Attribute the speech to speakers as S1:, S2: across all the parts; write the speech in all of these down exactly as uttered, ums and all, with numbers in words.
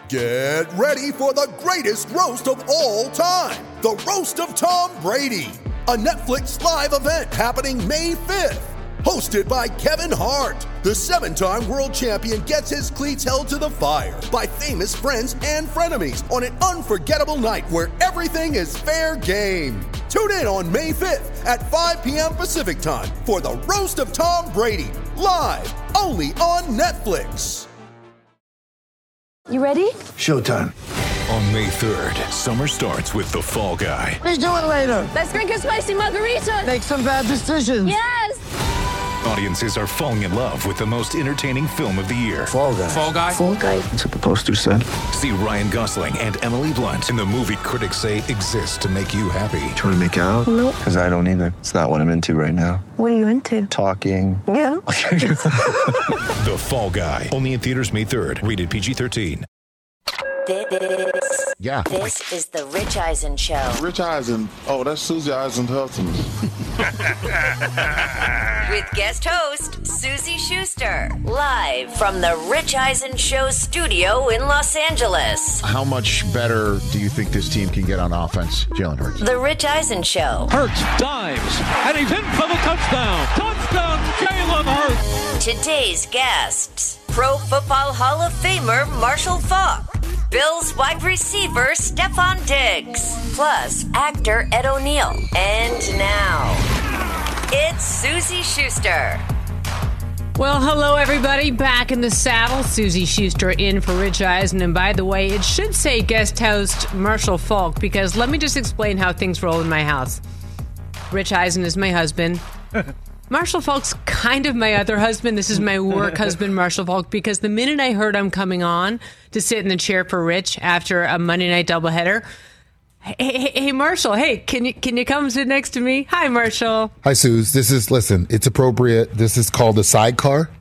S1: Get ready for the greatest roast of all time, the Roast of Tom Brady, a Netflix live event happening May fifth. Hosted by Kevin Hart, the seven-time world champion gets his cleats held to the fire by famous friends and frenemies on an unforgettable night where everything is fair game. Tune in on May fifth at five p.m. Pacific time for the Roast of Tom Brady, live only on Netflix.
S2: You ready?
S3: Showtime.
S4: On May third, summer starts with The Fall Guy.
S3: Let's do it later.
S2: Let's drink a spicy margarita.
S3: Make some bad decisions.
S2: Yes.
S4: Audiences are falling in love with the most entertaining film of the year.
S3: Fall Guy.
S5: Fall Guy?
S3: Fall Guy. That's what the poster said.
S4: See Ryan Gosling and Emily Blunt in the movie critics say exists to make you happy.
S3: Trying to make it out?
S2: Nope.
S3: Because I don't either. It's not what I'm into right now.
S2: What are you into?
S3: Talking.
S2: Yeah.
S4: The Fall Guy. Only in theaters May third. Rated P G thirteen.
S6: This,
S7: Yeah.
S6: this is the Rich Eisen Show.
S7: Rich Eisen. Oh, that's Susie Eisen's husband.
S6: With guest host, Susie Schuster. Live from the Rich Eisen Show studio in Los Angeles.
S7: How much better do you think this team can get on offense, Jalen Hurts?
S6: The Rich Eisen Show.
S8: Hurts dives, and he's in for the touchdown. Touchdown, Jalen Hurts.
S6: Today's guests, Pro Football Hall of Famer Marshall Faulk. Bills wide receiver Stephon Diggs, plus actor Ed O'Neill. And now, it's Susie Schuster.
S9: Well, hello, everybody. Back in the saddle. Susie Schuster in for Rich Eisen. And by the way, it should say guest host Marshall Faulk, because let me just explain how things roll in my house. Rich Eisen is my husband. Marshall Faulk's kind of my other husband. This is my work husband, Marshall Faulk, because the minute I heard I'm coming on to sit in the chair for Rich after a Monday night doubleheader, hey, hey, hey, Marshall, hey, can you can you come sit next to me? Hi, Marshall.
S10: Hi, Suze. This is, listen, it's appropriate. This is called a sidecar.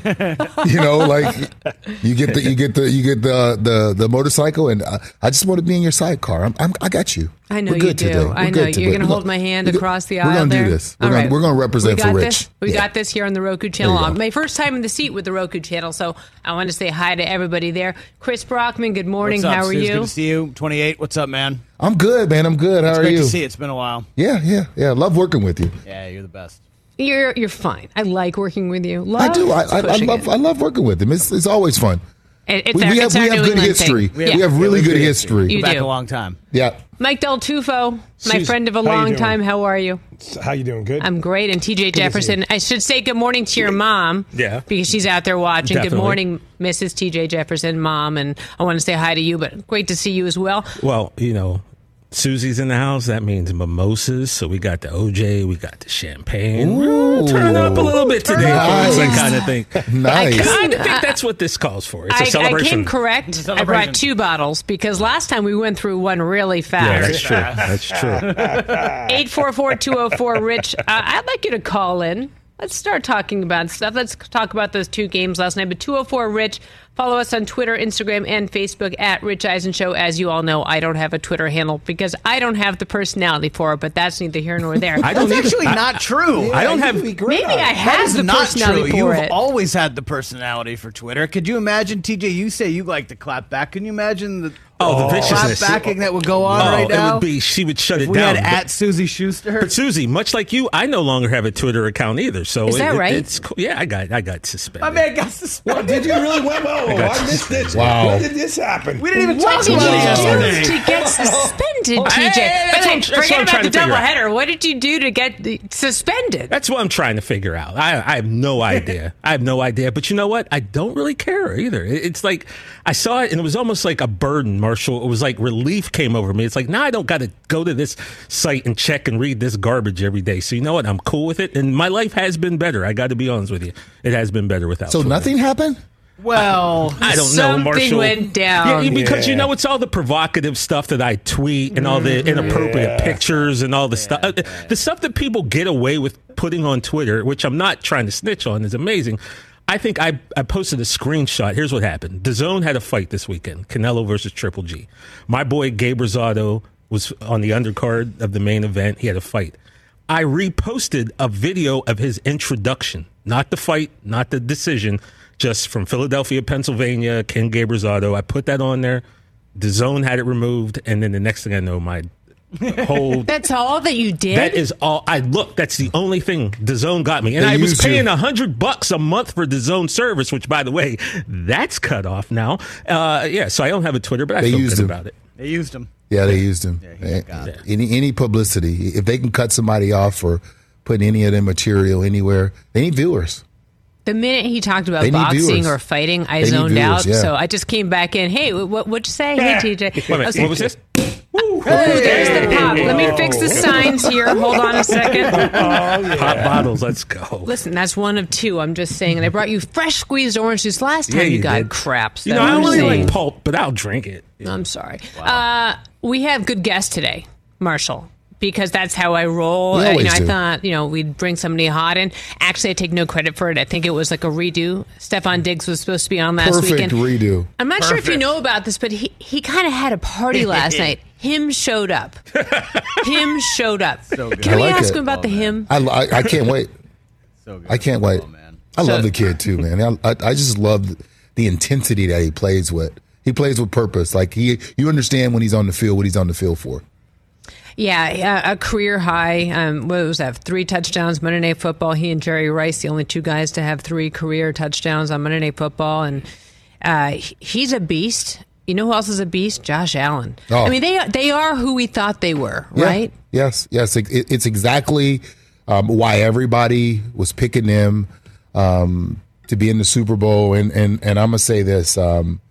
S10: You know, like you get the you get the you get the the, the motorcycle, and I, I just want to be in your sidecar. I'm, I'm I got you.
S9: I know
S10: We're
S9: you
S10: good
S9: do.
S10: today. We're
S9: I know
S10: good
S9: you're
S10: today.
S9: going to hold my hand across the aisle.
S10: We're going to
S9: there.
S10: do this. We're
S9: All
S10: going
S9: right.
S10: we're going to represent
S9: we got
S10: for Rich.
S9: This. We
S10: yeah.
S9: got this here on the Roku channel. My first time in the seat with the Roku channel, so I want to say hi to everybody there. Chris Brockman, good morning.
S5: What's up,
S9: How are
S5: Stu?
S9: you?
S5: Good to see you. twenty-eight. What's up, man?
S10: I'm good, man. I'm good. How
S5: It's
S10: are
S5: great
S10: you?
S5: to see you. It's been a while.
S10: Yeah, yeah, yeah. Love working with you.
S5: Yeah, you're the best.
S9: You're you're fine. I like working with you. Love
S10: I do. I, I, I
S9: pushing
S10: love
S9: it.
S10: I love working with him. It's it's always fun.
S9: It- It's
S10: we,
S9: our,
S10: we have
S9: it's our
S10: we have
S9: New
S10: good
S9: England
S10: history.
S9: thing.
S10: We
S9: Yeah.
S10: have really good history.
S9: You
S5: Back
S9: do.
S5: a long time.
S10: Yeah.
S9: Mike Del Tufo, my
S11: Susan,
S9: friend of a
S11: how you
S9: long
S11: doing?
S9: time. How are you?
S11: How you doing? Good.
S9: I'm great. And T J
S11: to see
S9: Jefferson,
S11: you.
S9: I should say good morning to your mom.
S11: Yeah.
S9: Because she's out there watching. Good
S11: Definitely.
S9: morning, Missus T J Jefferson, Mom. And I want to say hi to you, but great to see you as well.
S11: Well, you know, Susie's in the house. That means mimosas. So we got the O J, we got the champagne.
S10: Ooh.
S11: Turn up a little bit today,
S10: Nice.
S11: folks. That kind of thing.
S10: Nice.
S11: I kind of think that's what this calls for. It's a
S9: I, I
S11: celebration.
S9: came correct.
S5: It's a
S9: I
S5: celebration.
S9: brought two bottles because last time we went through one really
S11: Yeah,
S9: fast.
S11: that's true. That's true.
S9: eight four four, two oh four, Rich. Uh, I'd like you to call in. Let's start talking about stuff. Let's talk about those two games last night. But two oh four, Rich. Follow us on Twitter, Instagram, and Facebook at Rich Eisen Show. As you all know, I don't have a Twitter handle because I don't have the personality for it, but that's neither here nor there.
S11: I don't
S5: That's
S11: either.
S5: actually
S11: I-
S5: not true.
S11: I don't have.
S9: Maybe I
S5: That
S9: have
S5: is
S9: the
S5: not
S9: personality
S5: true.
S9: for
S5: You've
S9: it.
S5: always had the personality for Twitter. Could you imagine, T J? You say you like to clap back. Can you imagine the
S11: Oh, the
S5: clap
S11: viciousness.
S5: backing that would go on
S11: Oh,
S5: right
S11: it
S5: now?
S11: would be. She would shut it
S5: we
S11: down.
S5: had
S11: but-
S5: at Susie Schuster.
S11: But Susie, much like you, I no longer have a Twitter account either. So
S9: Is that
S11: it-
S9: right?
S11: It's cool. Yeah, I got I got suspended.
S5: My man got suspended.
S12: Did you really? Whoa, whoa, whoa,
S11: got
S12: I missed this.
S10: Wow.
S12: When did this happen?
S5: We didn't even
S9: What
S5: talk
S9: did
S5: about it
S9: you
S5: yesterday.
S9: do to get suspended, T J?
S11: Hey,
S9: By the
S11: that's
S9: way,
S11: what- that's what
S9: forget
S11: I'm
S9: about
S11: trying
S9: the
S11: to figure out.
S9: doubleheader. What did you do to get the, suspended?
S11: That's what I'm trying to figure out. I, I have no idea. I have no idea. But you know what? I don't really care either. It- It's like I saw it and it was almost like a burden, Marshall. It was like relief came over me. It's like, now I don't got to go to this site and check and read this garbage every day. So you know what? I'm cool with it. And my life has been better. I got to be honest with you. It has been better without
S10: So
S11: Twitter.
S10: nothing happened?
S5: Well,
S11: I don't know,
S9: Something
S11: Marshall.
S9: went down.
S11: Yeah, because
S12: Yeah.
S11: you know it's all the provocative stuff that I tweet and all the inappropriate
S12: Yeah.
S11: pictures and all the stuff. Uh, the stuff that people get away with putting on Twitter, which I'm not trying to snitch on, is amazing. I think I, I posted a screenshot. Here's what happened. DAZN had a fight this weekend, Canelo versus Triple G. My boy Gabe Rosado was on the undercard of the main event. He had a fight. I reposted a video of his introduction, not the fight, not the decision, just from Philadelphia, Pennsylvania, Ken Gabriel's I put that on there. DAZN had it removed, and then the next thing I know, my whole
S9: That's all that you did?
S11: That is all I look. That's the only thing DAZN got me, and
S10: They
S11: I was
S10: used
S11: paying
S10: you.
S11: a hundred bucks a month for DAZN service, which, by the way, that's cut off now. Uh, yeah, so I don't have a Twitter, but I
S10: They
S11: feel
S10: used
S11: good
S10: him.
S11: about it.
S5: They used him.
S10: Yeah, they used him.
S5: he got it.
S10: Any any publicity, if they can cut somebody off for putting any of their material anywhere, they need viewers.
S9: The minute he talked about
S10: They need
S9: boxing
S10: viewers.
S9: or fighting, I
S10: They need
S9: zoned
S10: viewers,
S9: out.
S10: yeah.
S9: So I just came back in. Hey, what, what'd you say? Hey, T J.
S11: Wait a minute,
S9: I
S11: what was this?
S9: Ooh, there's the pop. Let me fix the signs here. Hold on a second.
S11: Pop bottles, let's go.
S9: Listen, that's one of two. I'm just saying. And I brought you fresh squeezed orange juice last time.
S11: Yeah,
S9: you,
S11: you
S9: got
S11: did.
S9: crap. So
S11: You know, I
S9: I'm
S11: don't really
S9: saying-
S11: like pulp, but I'll drink it.
S9: I'm sorry. Uh, we have good guests today, Marshall, because that's how I roll.
S10: We
S9: Uh, you
S10: always
S9: know, I
S10: do.
S9: thought, you know, we'd bring somebody hot in. Actually, I take no credit for it. I think it was like a redo. Stefan Diggs was supposed to be on last
S10: Perfect
S9: weekend.
S10: redo.
S9: I'm not sure if you know about this, but he, he kind of had a party last night. Him showed up. Him showed up.
S5: So good.
S9: Can
S10: I
S9: we
S10: like
S9: ask
S10: it.
S9: him about the him?
S10: I, I, I can't wait.
S5: So good.
S10: I can't wait.
S5: Oh, man.
S10: I
S9: So-
S10: love the kid too, man. I, I, I just love the intensity that he plays with. He plays with purpose. Like he, you understand when he's on the field, what he's on the field for.
S9: Yeah, a, a career high. Um, what was that? Three touchdowns, Monday Night Football. He and Jerry Rice, the only two guys to have three career touchdowns on Monday Night Football. And uh, he- he's a beast. You know who else is a beast? Josh Allen.
S10: Oh.
S9: I mean, they they are who we thought they were,
S10: Yeah.
S9: right?
S10: Yes. Yes. It, it- it's exactly um, why everybody was picking them um, to be in the Super Bowl. And and and I'm gonna say this. Um,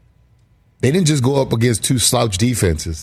S10: They didn't just go up against two slouch defenses.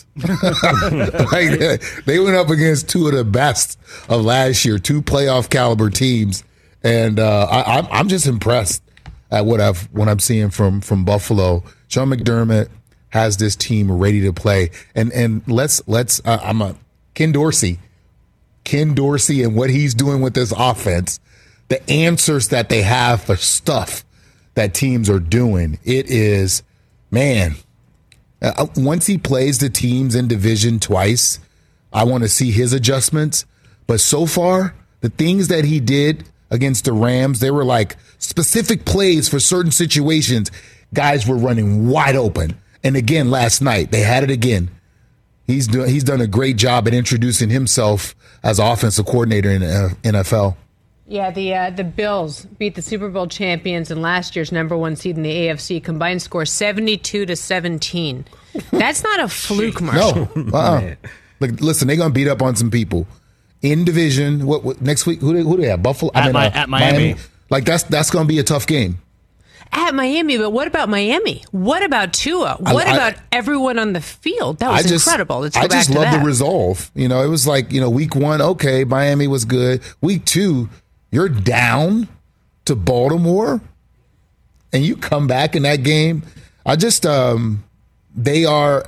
S10: Like, they- they went up against two of the best of last year, two playoff caliber teams, and uh, I, I'm I'm just impressed at what I've what I'm seeing from from Buffalo. Sean McDermott has this team ready to play, and and let's let's uh, I'm a Ken Dorsey, Ken Dorsey, and what he's doing with this offense, the answers that they have for stuff that teams are doing. It is, man. Uh, once he plays the teams in division twice, I want to see his adjustments. But so far, the things that he did against the Rams, they were like specific plays for certain situations. Guys were running wide open. And again, last night, they had it again. He's, do, he's done a great job at introducing himself as offensive coordinator in the N F L.
S9: Yeah, the uh, the Bills beat the Super Bowl champions and last year's number one seed in the A F C. Combined score seventy-two to seventeen. That's not a fluke, Marshall.
S10: No. Uh-uh. Look, listen, they're going to beat up on some people. In division, what, what next week? Who do, who do they have? Buffalo?
S5: At Mi- at Miami.
S10: Like, that's that's going to be a tough game.
S9: At Miami, but what about Miami? What about Tua? What
S10: I-
S9: about everyone on the field? That was
S10: I just,
S9: incredible. Let's go
S10: I
S9: back
S10: just
S9: to
S10: love
S9: that.
S10: the resolve. You know, it was like, you know, week one, okay, Miami was good. Week two, you're down to Baltimore and you come back in that game. I just, um, they are,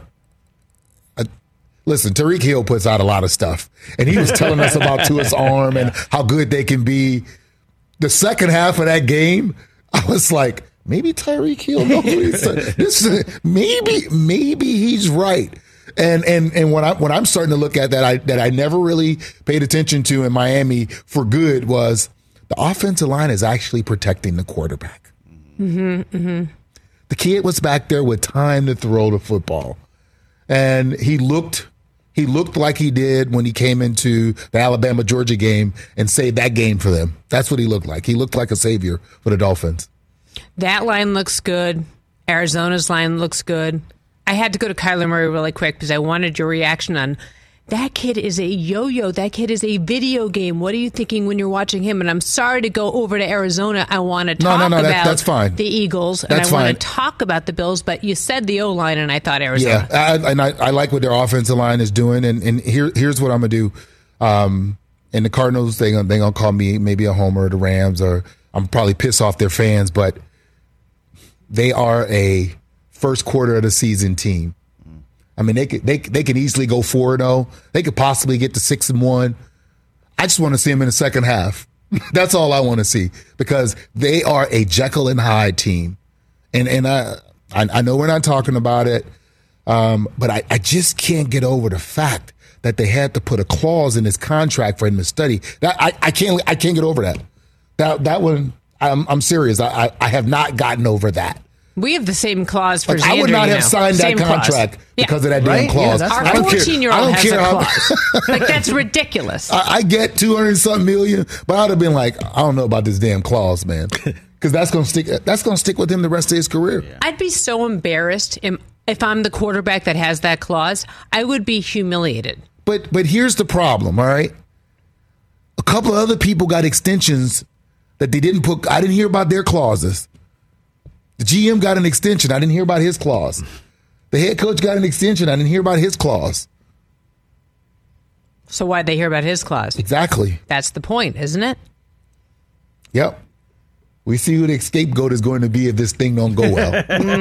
S10: uh, listen, Tariq Hill puts out a lot of stuff. And he was telling us about Tua's arm and how good they can be. The second half of that game, I was like, maybe Tyreek Hill knows what he's saying. This is, maybe, maybe he's right. And and and when I when I'm starting to look at that, I that I never really paid attention to in Miami for good was the offensive line is actually protecting the quarterback.
S9: Mm-hmm, mm-hmm.
S10: The kid was back there with time to throw the football, and he looked he looked like he did when he came into the Alabama Georgia game and saved that game for them. That's what he looked like. He looked like a savior for the Dolphins.
S9: That line looks good. Arizona's line looks good. I had to go to Kyler Murray really quick because I wanted your reaction on that kid is a yo-yo. That kid is a video game. What are you thinking when you're watching him? And I'm sorry to go over to Arizona. I want to
S10: No,
S9: talk
S10: no, no, that-
S9: about
S10: that's fine.
S9: the Eagles, and
S10: That's
S9: I want
S10: fine.
S9: to talk about the Bills, but you said the O-line, and I thought Arizona.
S10: Yeah, I, and I, I like what their offensive line is doing. And, and here, here's what I'm going to do. Um, and the Cardinals, they're going they to call me maybe a homer, the Rams, or I'm probably piss off their fans, but they are a first quarter of the season team. I mean, they could, they they can easily go four and zero. They could possibly get to six and one. I just want to see them in the second half. That's all I want to see because they are a Jekyll and Hyde team, and and I I, I know we're not talking about it, um, but I, I just can't get over the fact that they had to put a clause in his contract for him to study. That I, I can't I can't get over that. That that one I'm, I'm serious. I, I, I have not gotten over that.
S9: We have the same clause for
S10: Like,
S9: Xander.
S10: I would not
S9: you
S10: have
S9: know.
S10: signed
S9: Same
S10: that
S9: clause.
S10: contract
S9: Yeah.
S10: because of that
S5: Right?
S10: damn clause.
S5: Yeah, that's
S9: Our
S10: I don't care-
S9: fourteen-year-old
S10: I don't
S9: has
S10: care
S9: a
S10: how-
S9: clause. Like, that's ridiculous.
S10: I, I get two hundred something million, but I'd have been like, I don't know about this damn clause, man, because that's gonna stick. That's gonna stick with him the rest of his career.
S9: I'd be so embarrassed if, if I'm the quarterback that has that clause. I would be humiliated.
S10: But but here's the problem. All right, a couple of other people got extensions that they didn't put. I didn't hear about their clauses. The G M got an extension. I didn't hear about his clause. The head coach got an extension. I didn't hear about his clause.
S9: So why'd they hear about his clause?
S10: Exactly.
S9: That's the point, isn't it?
S10: Yep. We see who the scapegoat is going to be if this thing don't go well.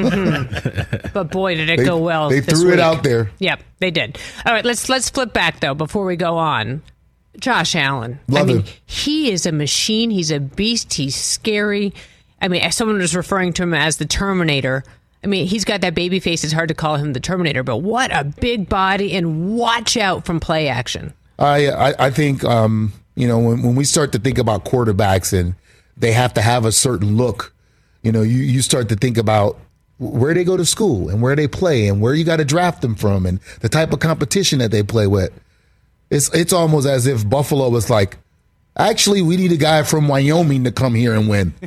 S9: Mm-hmm. But boy, did it
S10: They-
S9: go well.
S10: they
S9: this
S10: threw it
S9: week.
S10: out there.
S9: Yep, they did. All right, let's let's flip back though before we go on. Josh Allen.
S10: Love
S9: I mean,
S10: him.
S9: he is a machine. He's a beast. He's scary. I mean, someone was referring to him as the Terminator. I mean, he's got that baby face. It's hard to call him the Terminator, but what a big body, and watch out from play action.
S10: I I, I think um, you know when, when we start to think about quarterbacks and they have to have a certain look, you know, you, you start to think about where they go to school and where they play and where you got to draft them from and the type of competition that they play with. It's it's almost as if Buffalo was like, actually, we need a guy from Wyoming to come here and win.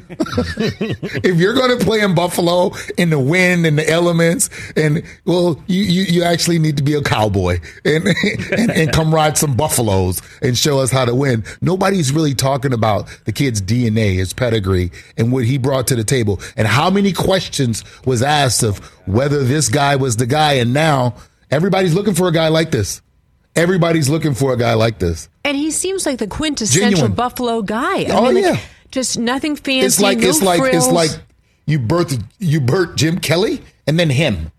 S10: If you're going to play in Buffalo in the wind and the elements, and well, you, you, you actually need to be a cowboy and, and and come ride some buffaloes and show us how to win. Nobody's really talking about the kid's D N A, his pedigree, and what he brought to the table, and how many questions was asked of whether this guy was the guy. And now everybody's looking for a guy like this. Everybody's looking for a guy like this.
S9: And he seems like the quintessential
S10: Genuine.
S9: Buffalo guy. I
S10: Oh,
S9: mean, like,
S10: yeah.
S9: just nothing fancy.
S10: It's like
S9: no
S10: it's like
S9: frills.
S10: it's like you birthed you birthed Jim Kelly and then him.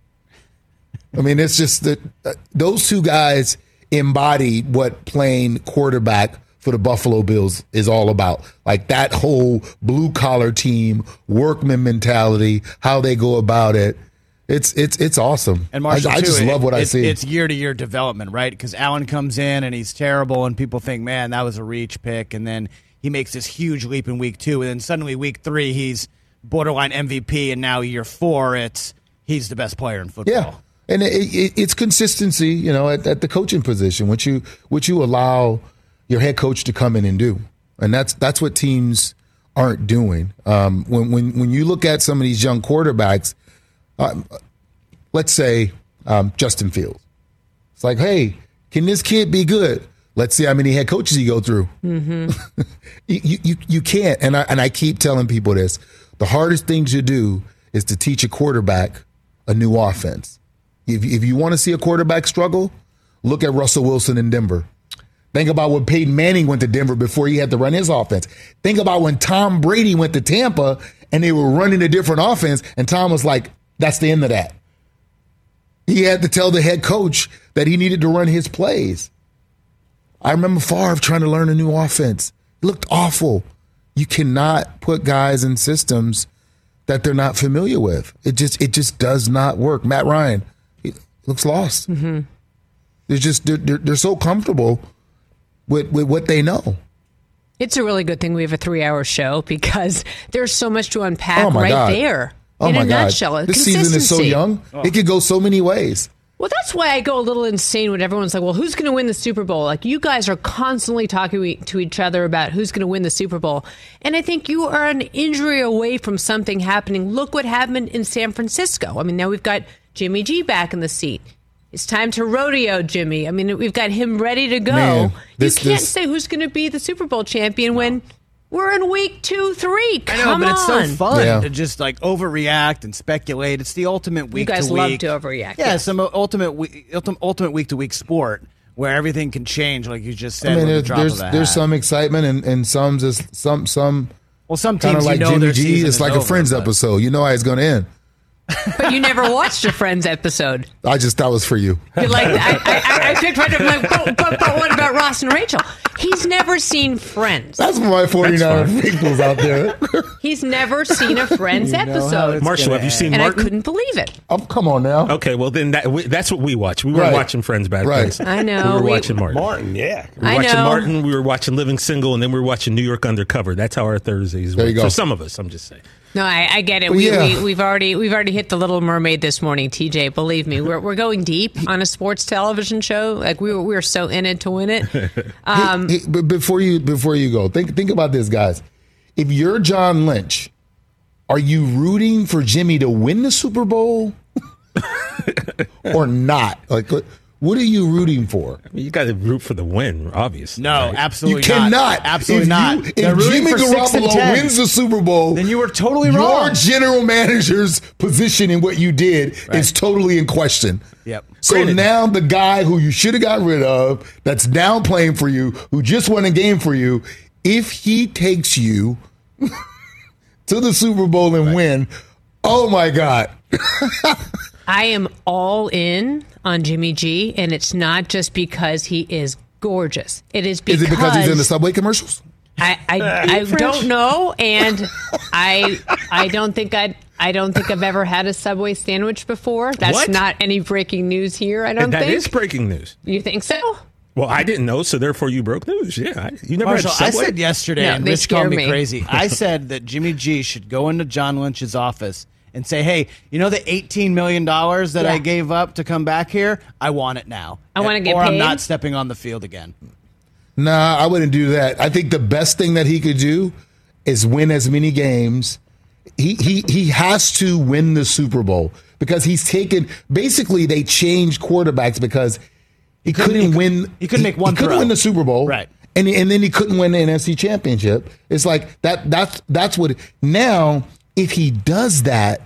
S10: I mean, it's just that uh, those two guys embody what playing quarterback for the Buffalo Bills is all about. Like that whole blue collar team, workman mentality, how they go about it. It's it's it's awesome.
S5: And Marshall,
S10: I, I
S5: too,
S10: just
S5: it-
S10: love what I
S5: it's,
S10: see.
S5: It's year to year development, right? Because Allen comes in and he's terrible, and people think, man, that was a reach pick, and then he makes this huge leap in week two, and then suddenly week three he's borderline M V P, and now year four it's he's the best player in football.
S10: Yeah, and it, it, it's consistency, you know, at, at the coaching position, which you which you allow your head coach to come in and do, and that's that's what teams aren't doing. Um, when when when you look at some of these young quarterbacks, um, let's say um, Justin Fields, it's like, hey, can this kid be good? Let's see how many head coaches he go through.
S9: Mm-hmm.
S10: you, you you can't, and I and I keep telling people this: the hardest thing to do is to teach a quarterback a new offense. If if you want to see a quarterback struggle, look at Russell Wilson in Denver. Think about when Peyton Manning went to Denver before he had to run his offense. Think about when Tom Brady went to Tampa and they were running a different offense, and Tom was like, "That's the end of that." He had to tell the head coach that he needed to run his plays. I remember Favre trying to learn a new offense. It looked awful. You cannot put guys in systems that they're not familiar with. It just it just does not work. Matt Ryan, he looks lost.
S9: Mm-hmm.
S10: They're just they're, they're, they're so comfortable with with what they know.
S9: It's a really good thing we have a three-hour show because there's so much to unpack
S10: Oh my
S9: right
S10: God.
S9: there.
S10: Oh
S9: in
S10: my
S9: a
S10: God!
S9: nutshell,
S10: This season is so
S9: consistency.
S10: young; it could go so many ways.
S9: Well, that's why I go a little insane when everyone's like, well, who's going to win the Super Bowl? Like, you guys are constantly talking to each other about who's going to win the Super Bowl. And I think you are an injury away from something happening. Look what happened in San Francisco. I mean, now we've got Jimmy G back in the seat. It's time to rodeo Jimmy. I mean, we've got him ready to go.
S10: Man, this-
S9: you can't
S10: this-
S9: say who's going to be the Super Bowl champion when we're in week two, three. Come
S5: I know, but it's so
S9: on.
S5: fun
S10: Yeah.
S5: to just like overreact and speculate. It's the ultimate week
S9: You guys
S5: to
S9: love
S5: week.
S9: to overreact.
S5: Yeah,
S9: Yeah.
S5: some ultimate we- ultim- ultimate week to week sport where everything can change, like you just said.
S10: I mean,
S5: with the
S10: there's
S5: drop
S10: there's,
S5: of a
S10: there's
S5: hat.
S10: some excitement and, and some just some some
S5: Well, some
S10: kind
S5: teams
S10: of like
S5: you know
S10: Jimmy
S5: their
S10: G.
S5: season
S10: It's
S5: is
S10: like a
S5: over,
S10: Friends
S5: but-
S10: episode. You know how it's going to end.
S9: But you never watched a Friends episode.
S10: I just, that was for you.
S9: You're like, I, I, I picked right up, like, but, but, but what about Ross and Rachel? He's never seen Friends.
S10: That's for my forty-niner peoples out there.
S9: He's never seen a Friends
S5: You know
S9: episode.
S11: Marshall, have you seen
S9: and
S11: Martin?
S9: I couldn't believe it.
S10: Oh, come on now.
S11: Okay, well then that, we, that's what we watch. We weren't
S10: Right.
S11: watching Friends back
S10: Right.
S11: then.
S9: I know.
S11: We were
S9: We-
S11: watching Martin.
S12: Martin, yeah.
S11: We were
S9: I
S11: watching
S9: know.
S11: Martin. We were watching Living Single, and then we were watching New York Undercover. That's how our Thursdays
S10: There
S11: were.
S10: you go.
S11: For some of us, I'm just saying.
S9: No, I, I get it.
S10: Well,
S9: We,
S10: yeah.
S9: we, we've already we've already hit the Little Mermaid this morning, T J. Believe me, we're we're going deep on a sports television show. Like we were we were so in it to win it. Um,
S10: Hey, hey, but before you before you go, think think about this, guys. If you're John Lynch, are you rooting for Jimmy to win the Super Bowl or not? Like, what, what are you rooting for?
S11: I mean, you got to root for the win, obviously.
S5: No,
S11: right?
S5: absolutely
S10: You cannot.
S5: not. Absolutely
S10: if
S5: not.
S10: You,
S5: They're
S10: if
S5: rooting
S10: Jimmy
S5: for six and
S10: Garoppolo
S5: ten.
S10: wins the Super Bowl,
S5: Then you were totally
S10: your
S5: wrong.
S10: general manager's position in what you did
S5: Right.
S10: is totally in question.
S5: Yep.
S10: So
S11: Granted.
S10: now the guy who you should have got rid of, that's now playing for you, who just won a game for you, if he takes you to the Super Bowl and win, oh my God.
S9: I am all in on Jimmy G, and it's not just because he is gorgeous. It is because
S10: Is it because he's in the Subway commercials?
S9: I I, I don't know, and I I don't think I I don't think I've ever had a Subway sandwich before. That's
S11: What?
S9: not any breaking news here. I don't
S11: And that
S9: think.
S11: is breaking news.
S9: You think so?
S11: Well, I didn't know, so therefore you broke news. Yeah, I, you never
S5: Marshall,
S11: had
S5: I
S11: Subway?
S5: said yesterday,
S9: No,
S5: and
S9: they
S5: Rich called
S9: scare
S5: me,
S9: me.
S5: crazy. I said that Jimmy G should go into John Lynch's office and say, hey, you know the eighteen million dollars that
S9: Yeah.
S5: I gave up to come back here? I want it now.
S9: I wanna get
S5: Or I'm
S9: paid?
S5: not stepping on the field again.
S10: Nah, I wouldn't do that. I think the best thing that he could do is win as many games. He he he has to win the Super Bowl because he's taken. Basically, they changed quarterbacks because he, couldn't,
S5: couldn't- he
S10: win.
S5: he couldn't make one
S10: He couldn't
S5: throw.
S10: win the Super Bowl,
S5: Right.
S10: And and then he couldn't win the N F C Championship. It's like that. That's that's what. Now, if he does that,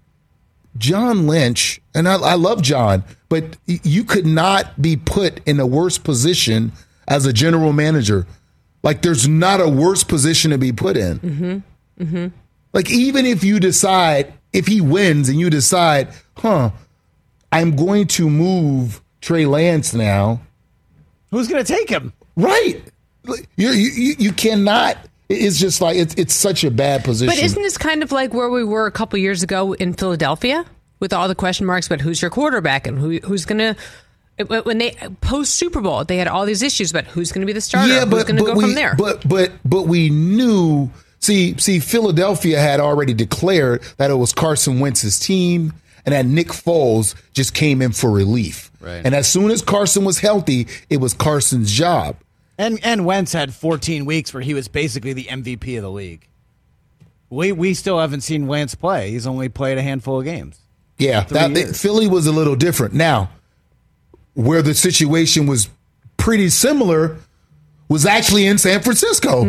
S10: John Lynch, and I, I love John, but y- you could not be put in a worse position as a general manager. Like, there's not a worse position to be put in.
S9: Mm-hmm. Mm-hmm.
S10: Like, even if you decide, if he wins and you decide, huh, I'm going to move Trey Lance now.
S5: Who's going to take him?
S10: Right. You're, you you you cannot. It's just like, it's, it's such a bad position.
S9: But isn't this kind of like where we were a couple years ago in Philadelphia with all the question marks about who's your quarterback and who who's going to. When they post Super Bowl, they had all these issues about who's going to be the starter,
S10: Yeah,
S9: who's
S10: but,
S9: going to
S10: but
S9: go
S10: we,
S9: from there.
S10: But but but we knew. See see, Philadelphia had already declared that it was Carson Wentz's team, and that Nick Foles just came in for relief.
S5: Right.
S10: And as soon as Carson was healthy, it was Carson's job.
S5: And and Wentz had fourteen weeks where he was basically the M V P of the league. We we still haven't seen Wentz play. He's only played a handful of games.
S10: Yeah,
S5: Three
S10: that
S5: years.
S10: Philly was a little different. Now, where the situation was pretty similar was actually in San Francisco.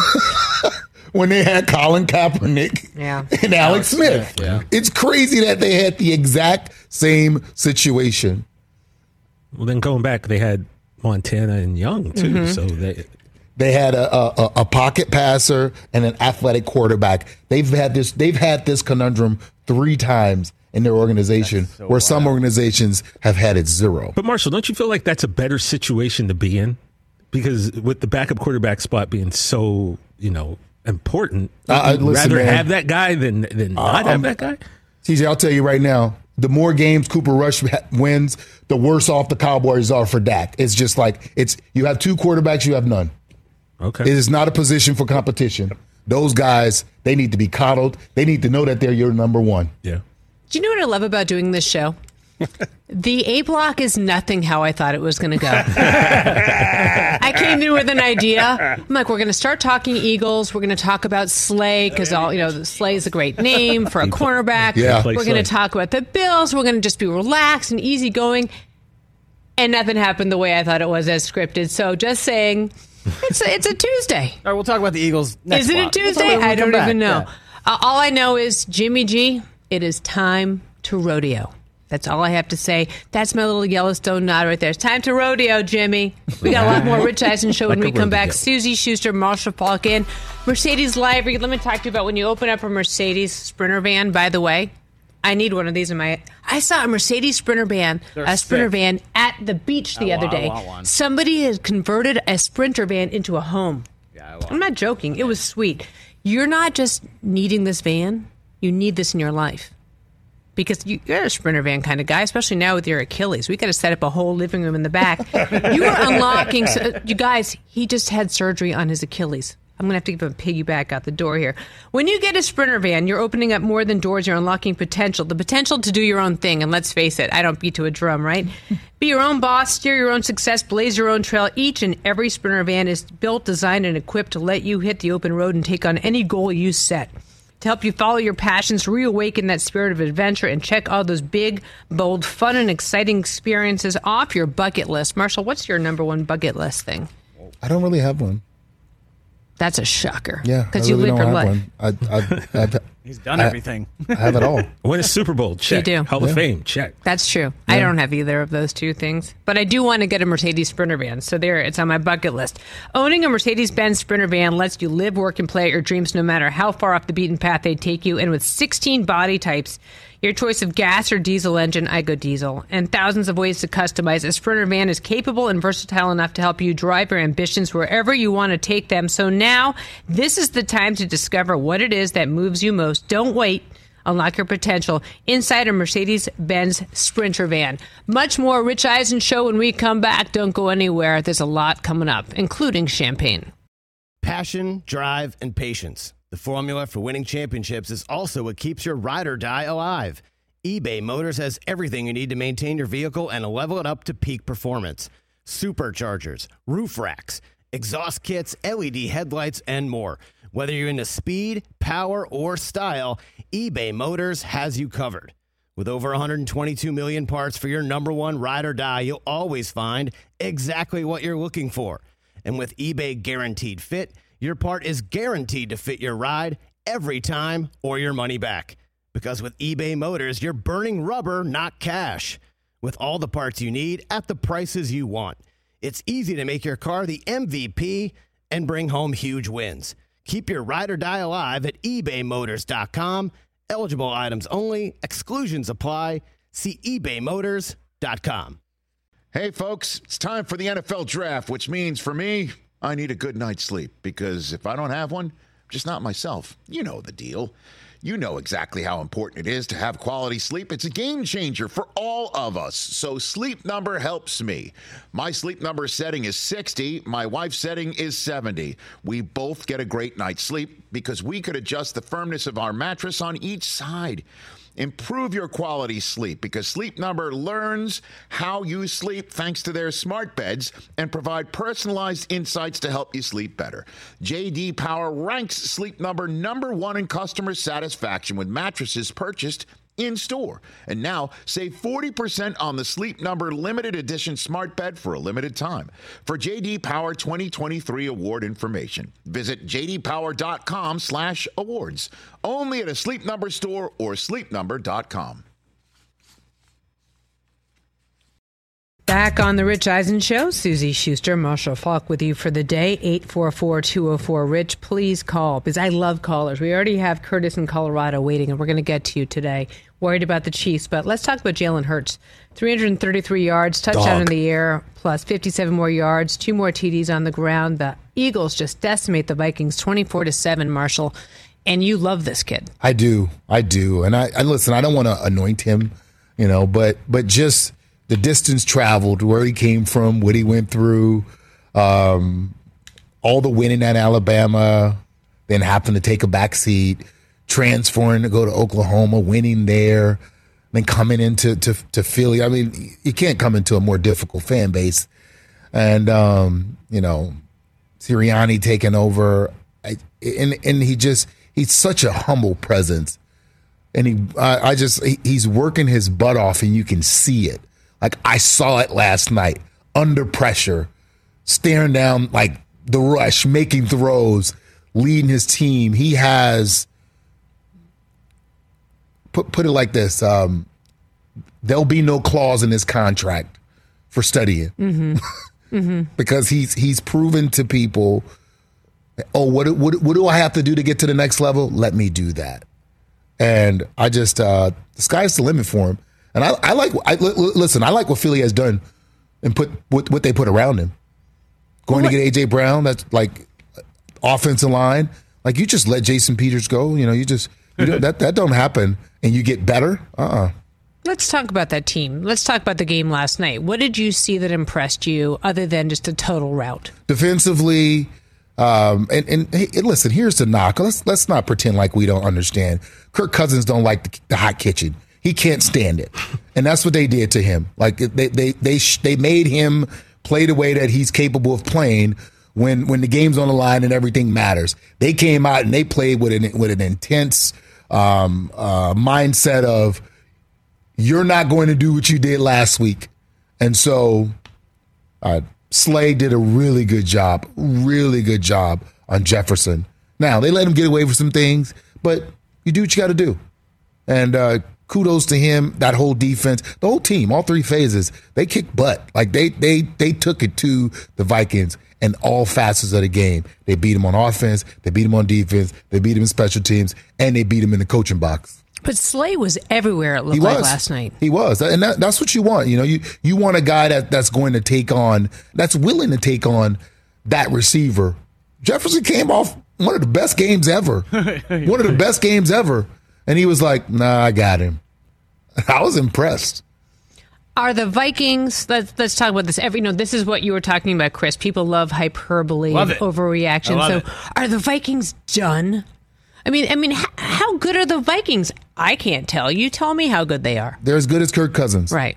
S10: When they had Colin Kaepernick
S9: Yeah.
S10: and Alex Smith.
S5: yeah.
S10: It's crazy that they had the exact same situation.
S11: Well, then going back, they had Montana and Young, too.
S9: Mm-hmm.
S11: So they.
S10: They had a, a, a pocket passer and an athletic quarterback. They've had this. They've had this conundrum three times in their organization,
S5: so
S10: where some
S5: wild.
S10: organizations have had it zero.
S11: But Marshall, don't you feel like that's a better situation to be in? Because with the backup quarterback spot being so, you know, important,
S10: I- I-
S11: you'd
S10: listen,
S11: rather
S10: man.
S11: have that guy than than not
S10: Um,
S11: have that guy.
S10: T J, I'll tell you right now, the more games Cooper Rush ha- wins, the worse off the Cowboys are for Dak. It's just like, it's you have two quarterbacks, you have none.
S11: Okay.
S10: It is not a position for competition. Those guys, they need to be coddled. They need to know that they're your number one.
S11: Yeah.
S9: Do you know what I love about doing this show? The A block is nothing how I thought it was going to go. I came in with an idea. I'm like, we're going to start talking Eagles. We're going to talk about Slay because all you know, Slay is a great name for a cornerback.
S10: Yeah.
S9: We're going to talk about the Bills. We're going to just be relaxed and easygoing. And nothing happened the way I thought it was as scripted. So just saying, it's a, it's a Tuesday.
S5: All right, we'll talk about the Eagles next
S9: Is it a
S5: block. We'll talk
S9: Tuesday?
S5: about it when
S9: I
S5: we come
S9: don't
S5: back.
S9: even know.
S5: Yeah.
S9: Uh, all I know is Jimmy G, it is time to rodeo. That's all I have to say. That's my little Yellowstone nod right there. It's time to rodeo, Jimmy. We got a lot more Rich Eisen show when
S11: Like
S9: we
S11: a
S9: come back.
S11: rodeo.
S9: Susie Schuster, Marshall Falk in. Mercedes Livery. Let me talk to you about when you open up a Mercedes Sprinter van, by the way. I need one of these in my. I saw a Mercedes Sprinter van,
S5: They're
S9: a Sprinter
S5: sick.
S9: van at the beach the
S5: I
S9: other
S5: wa- I
S9: day.
S5: want one.
S9: Somebody had converted a Sprinter van into a home.
S5: Yeah, I want
S9: I'm not joking. It was sweet. You're not just needing this van. You need this in your life. Because you, you're a Sprinter van kind of guy, especially now with your Achilles. We got to set up a whole living room in the back. You are unlocking. So, you guys, he just had surgery on his Achilles. I'm going to have to give him a piggyback out the door here. When you get a Sprinter van, you're opening up more than doors. You're unlocking potential. The potential to do your own thing. And let's face it, I don't beat to a drum, right? Be your own boss, steer your own success, blaze your own trail. Each and every Sprinter van is built, designed, and equipped to let you hit the open road and take on any goal you set. To help you follow your passions, reawaken that spirit of adventure, and check all those big, bold, fun, and exciting experiences off your bucket list. Marshall, what's your number one bucket list thing?
S10: I don't really have one.
S9: That's a shocker.
S10: Yeah,
S9: because
S10: I
S9: you
S10: really
S9: live
S10: don't
S9: your
S10: have
S9: life.
S10: one. I, I, I've,
S5: He's done
S10: I-
S5: everything.
S10: I have it all.
S11: Win a Super Bowl, check.
S9: You do.
S11: Hall of
S10: Yeah.
S11: Fame, check.
S9: That's true. I don't have either of those two things, but I do want to get a Mercedes Sprinter van. So there, it's on my bucket list. Owning a Mercedes-Benz Sprinter van lets you live, work, and play at your dreams no matter how far off the beaten path they take you. And with sixteen body types, your choice of gas or diesel engine, I go diesel, and thousands of ways to customize, a Sprinter van is capable and versatile enough to help you drive your ambitions wherever you want to take them. So now, this is the time to discover what it is that moves you most. Don't wait. Unlock your potential inside a Mercedes-Benz Sprinter van. Much more Rich Eisen show when we come back. Don't go anywhere. There's a lot coming up, including champagne.
S13: Passion, drive, and patience. The formula for winning championships is also what keeps your ride or die alive. eBay Motors has everything you need to maintain your vehicle and level it up to peak performance. Superchargers, roof racks, exhaust kits, L E D headlights, and more. Whether you're into speed, power, or style, eBay Motors has you covered. With over one hundred twenty-two million parts for your number one ride or die, you'll always find exactly what you're looking for. And with eBay Guaranteed Fit, your part is guaranteed to fit your ride every time or your money back. Because with eBay Motors, you're burning rubber, not cash. With all the parts you need at the prices you want. It's easy to make your car the M V P and bring home huge wins. Keep your ride or die alive at ebay motors dot com. Eligible items only. Exclusions apply. See ebay motors dot com.
S7: Hey, folks, it's time for the N F L draft, which means for me, I need a good night's sleep because if I don't have one, I'm just not myself. You know the deal. You know exactly how important it is to have quality sleep. It's a game changer for all of us. So Sleep Number helps me. My Sleep Number setting is sixty. My wife's setting is seventy. We both get a great night's sleep because we could adjust the firmness of our mattress on each side. Improve your quality sleep because Sleep Number learns how you sleep thanks to their smart beds and provide personalized insights to help you sleep better. J D Power ranks Sleep Number number one in customer satisfaction with mattresses purchased in store. And now save forty percent on the Sleep Number limited edition smart bed for a limited time. For J D Power twenty twenty-three award information, visit j d power dot com slash awards. Only at a Sleep Number store or sleep number dot com.
S9: Back on the Rich Eisen Show, Susie Schuster, Marshall Falk with you for the day. eight four four, two oh four, RICH. Please call, because I love callers. We already have Curtis in Colorado waiting, and we're going to get to you today. Worried about the Chiefs, but let's talk about Jalen Hurts. three hundred thirty-three yards, touchdown
S10: Dog.
S9: in the air, plus fifty-seven more yards, two more T Ds on the ground. The Eagles just decimate the Vikings twenty-four to seven, Marshall. And you love this kid.
S10: I do. I do. And I, I listen, I don't want to anoint him, you know, but but just the distance traveled, where he came from, what he went through, um, all the winning at Alabama, then having to take a back seat, transferring to go to Oklahoma, winning there, then coming into to, to Philly. I mean, you can't come into a more difficult fan base. And, um, you know, Sirianni taking over. I, and, and he just, he's such a humble presence. And he, I, I just, he, he's working his butt off, and you can see it. Like, I saw it last night, under pressure, staring down like the rush, making throws, leading his team. He has, put put it like this, um, there'll be no clause in his contract for studying.
S9: Mm-hmm. Mm-hmm.
S10: Because he's he's proven to people, oh, what, what what do I have to do to get to the next level? Let me do that. And I just, uh, the sky's the limit for him. And I, I like, I, l- listen, I like what Philly has done and put what, what they put around him. Going well, to get A J Brown, that's like offensive line. Like, you just let Jason Peters go. You know, you just, you know, that, that don't happen. And you get better. Uh-uh.
S9: Let's talk about that team. Let's talk about the game last night. What did you see that impressed you other than just a total rout?
S10: Defensively, um, and, and hey, listen, here's the knock. Let's let's not pretend like we don't understand. Kirk Cousins don't like the, the hot kitchen. He can't stand it. And that's what they did to him. Like, they they they they made him play the way that he's capable of playing when when the game's on the line and everything matters. They came out and they played with an with an intense um, uh, mindset of, you're not going to do what you did last week. And so uh, Slay did a really good job, really good job on Jefferson. Now, they let him get away with some things, but you do what you got to do. And uh, kudos to him, that whole defense, the whole team, all three phases, they kicked butt. Like, they they they took it to the Vikings in all facets of the game. They beat them on offense, they beat them on defense, they beat them in special teams, and they beat them in the coaching box.
S9: But Slay was everywhere, it looked like last night.
S10: He was. And that, that's what you want. You know, you, you want a guy that, that's going to take on, that's willing to take on that receiver. Jefferson came off one of the best games ever. One of the best games ever. And he was like, nah, I got him. I was impressed.
S9: Are the Vikings, let's, let's talk about this. Every, you know, this is what you were talking about, Chris. People love hyperbole, love overreaction. So
S5: it.
S9: Are the Vikings done? I mean, I mean, h- how good are the Vikings? I can't tell. You tell me how good they are.
S10: They're as good as Kirk Cousins.
S9: Right.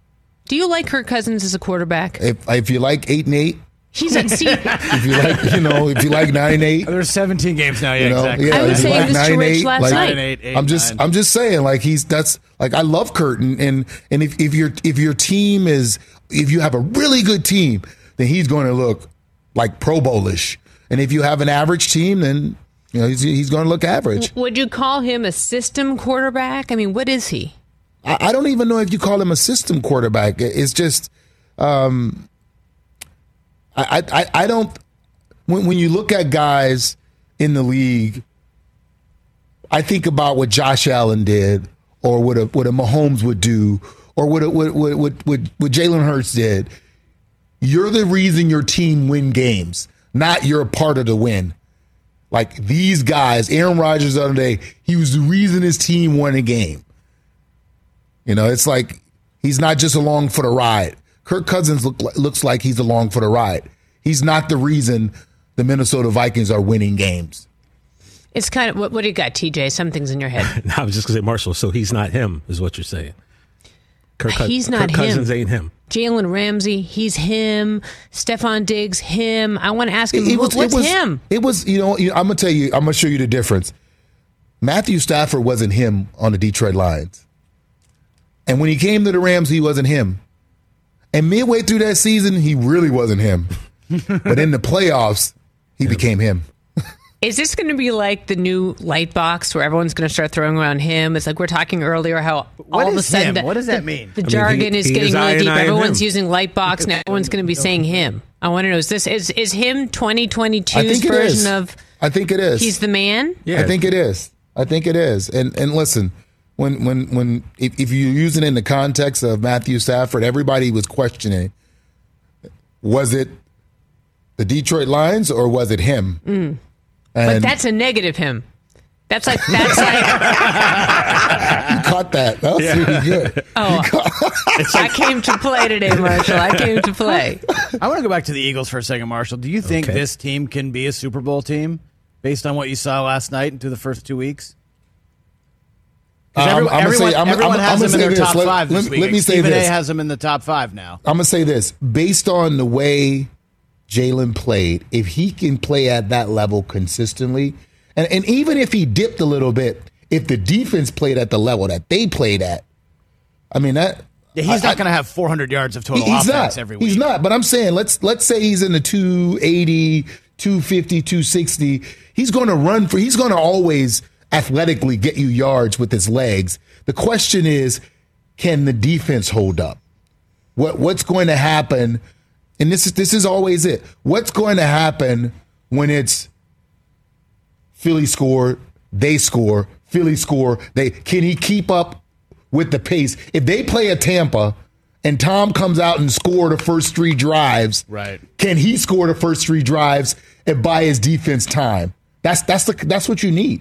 S9: Do you like Kirk Cousins as a quarterback?
S10: If if you like eight and eight,
S9: he's a see.
S10: If you like, you know, if you like nine and eight,
S5: there's seventeen games now. Yeah,
S10: you know,
S5: exactly.
S10: Yeah,
S9: I was saying
S10: like
S9: this
S10: nine
S9: to
S10: and
S9: Rich
S10: eight,
S9: last
S10: like,
S9: night.
S5: Nine, eight, eight,
S10: I'm just,
S5: nine.
S10: I'm just saying, like he's that's like I love Kurt, and and, and if if your if your team is if you have a really good team, then he's going to look like Pro Bowlish, and if you have an average team, then you know he's he's going to look average.
S9: Would you call him a system quarterback? I mean, what is he?
S10: I, I don't even know if you call him a system quarterback. It's just, um, I, I I don't. When when you look at guys in the league, I think about what Josh Allen did, or what a what a Mahomes would do, or what a, what what what, what, what Jalen Hurts did. You're the reason your team win games, not you're a part of the win. Like these guys, Aaron Rodgers the other day, he was the reason his team won a game. You know, it's like he's not just along for the ride. Kirk Cousins look, looks like he's along for the ride. He's not the reason the Minnesota Vikings are winning games.
S9: It's kind of, what, what do you got, T J? Something's in your head.
S11: No, I was just going to say, Marshall, so he's not him, is what you're saying. Kirk,
S9: he's not
S11: Kirk
S9: him.
S11: Cousins ain't him.
S9: Jalen Ramsey, he's him. Stephon Diggs, him. I want to ask him,
S10: It was,
S9: what's
S10: it was,
S9: him?
S10: It was, you know, you know I'm going to tell you, I'm going to show you the difference. Matthew Stafford wasn't him on the Detroit Lions. And when he came to the Rams, he wasn't him. And midway through that season, he really wasn't him. But in the playoffs, he yeah. became him.
S9: Is this going to be like the new light box where everyone's going to start throwing around him? It's like we're talking earlier how
S5: what
S9: all of a sudden
S5: him?
S9: the,
S5: What does that
S9: the,
S5: mean?
S9: The
S11: I mean,
S9: jargon
S11: he,
S9: is
S11: he
S9: getting
S11: is
S9: really
S11: I and
S9: deep.
S11: I
S9: Everyone's
S11: him.
S9: using light box now. Everyone's going to be saying him. I want to know, is this is is him twenty twenty-two's version
S10: is.
S9: of
S10: I think it is.
S9: He's the man?
S10: Yeah. I think it is. I think it is. And and listen, when when when if, if you use it in the context of Matthew Stafford, everybody was questioning, was it the Detroit Lions or was it him?
S9: Mm. But that's a negative him. That's like that's like
S10: you caught that. That was
S5: Yeah.
S10: really good.
S9: Oh, I came to play today, Marshall. I came to play.
S5: I want to go back to the Eagles for a second, Marshall. Do you think
S11: Okay.
S5: this team can be a Super Bowl team based on what you saw last night and through the first two weeks?
S10: Um,
S5: Everyone,
S10: I'm gonna
S5: everyone,
S10: say- I'm-
S5: everyone
S10: I'm-
S5: has
S10: I'm
S5: them in
S10: gonna
S5: their
S10: say
S5: top
S10: this. Let-
S5: five this
S10: let-
S5: week.
S10: let me say
S5: Stephen
S10: this.
S5: A has them in the top five now.
S10: I'm gonna say this based on the way Jalen played. If he can play at that level consistently, and, and even if he dipped a little bit, if the defense played at the level that they played at, I mean that.
S5: Yeah, he's
S10: I,
S5: not going to have four hundred yards of total
S10: he's
S5: offense
S10: not.
S5: every week.
S10: He's not. But I'm saying let's let's say he's in the two eighty, two fifty, two sixty. He's going to run for. He's going to always athletically get you yards with his legs. The question is, can the defense hold up? What what's going to happen? And this is this is always it. What's going to happen when it's Philly score, they score, Philly score? They can he keep up with the pace? If they play a Tampa and Tom comes out and score the first three drives,
S5: right?
S10: Can he score the first three drives and buy his defense time? That's that's the that's what you need.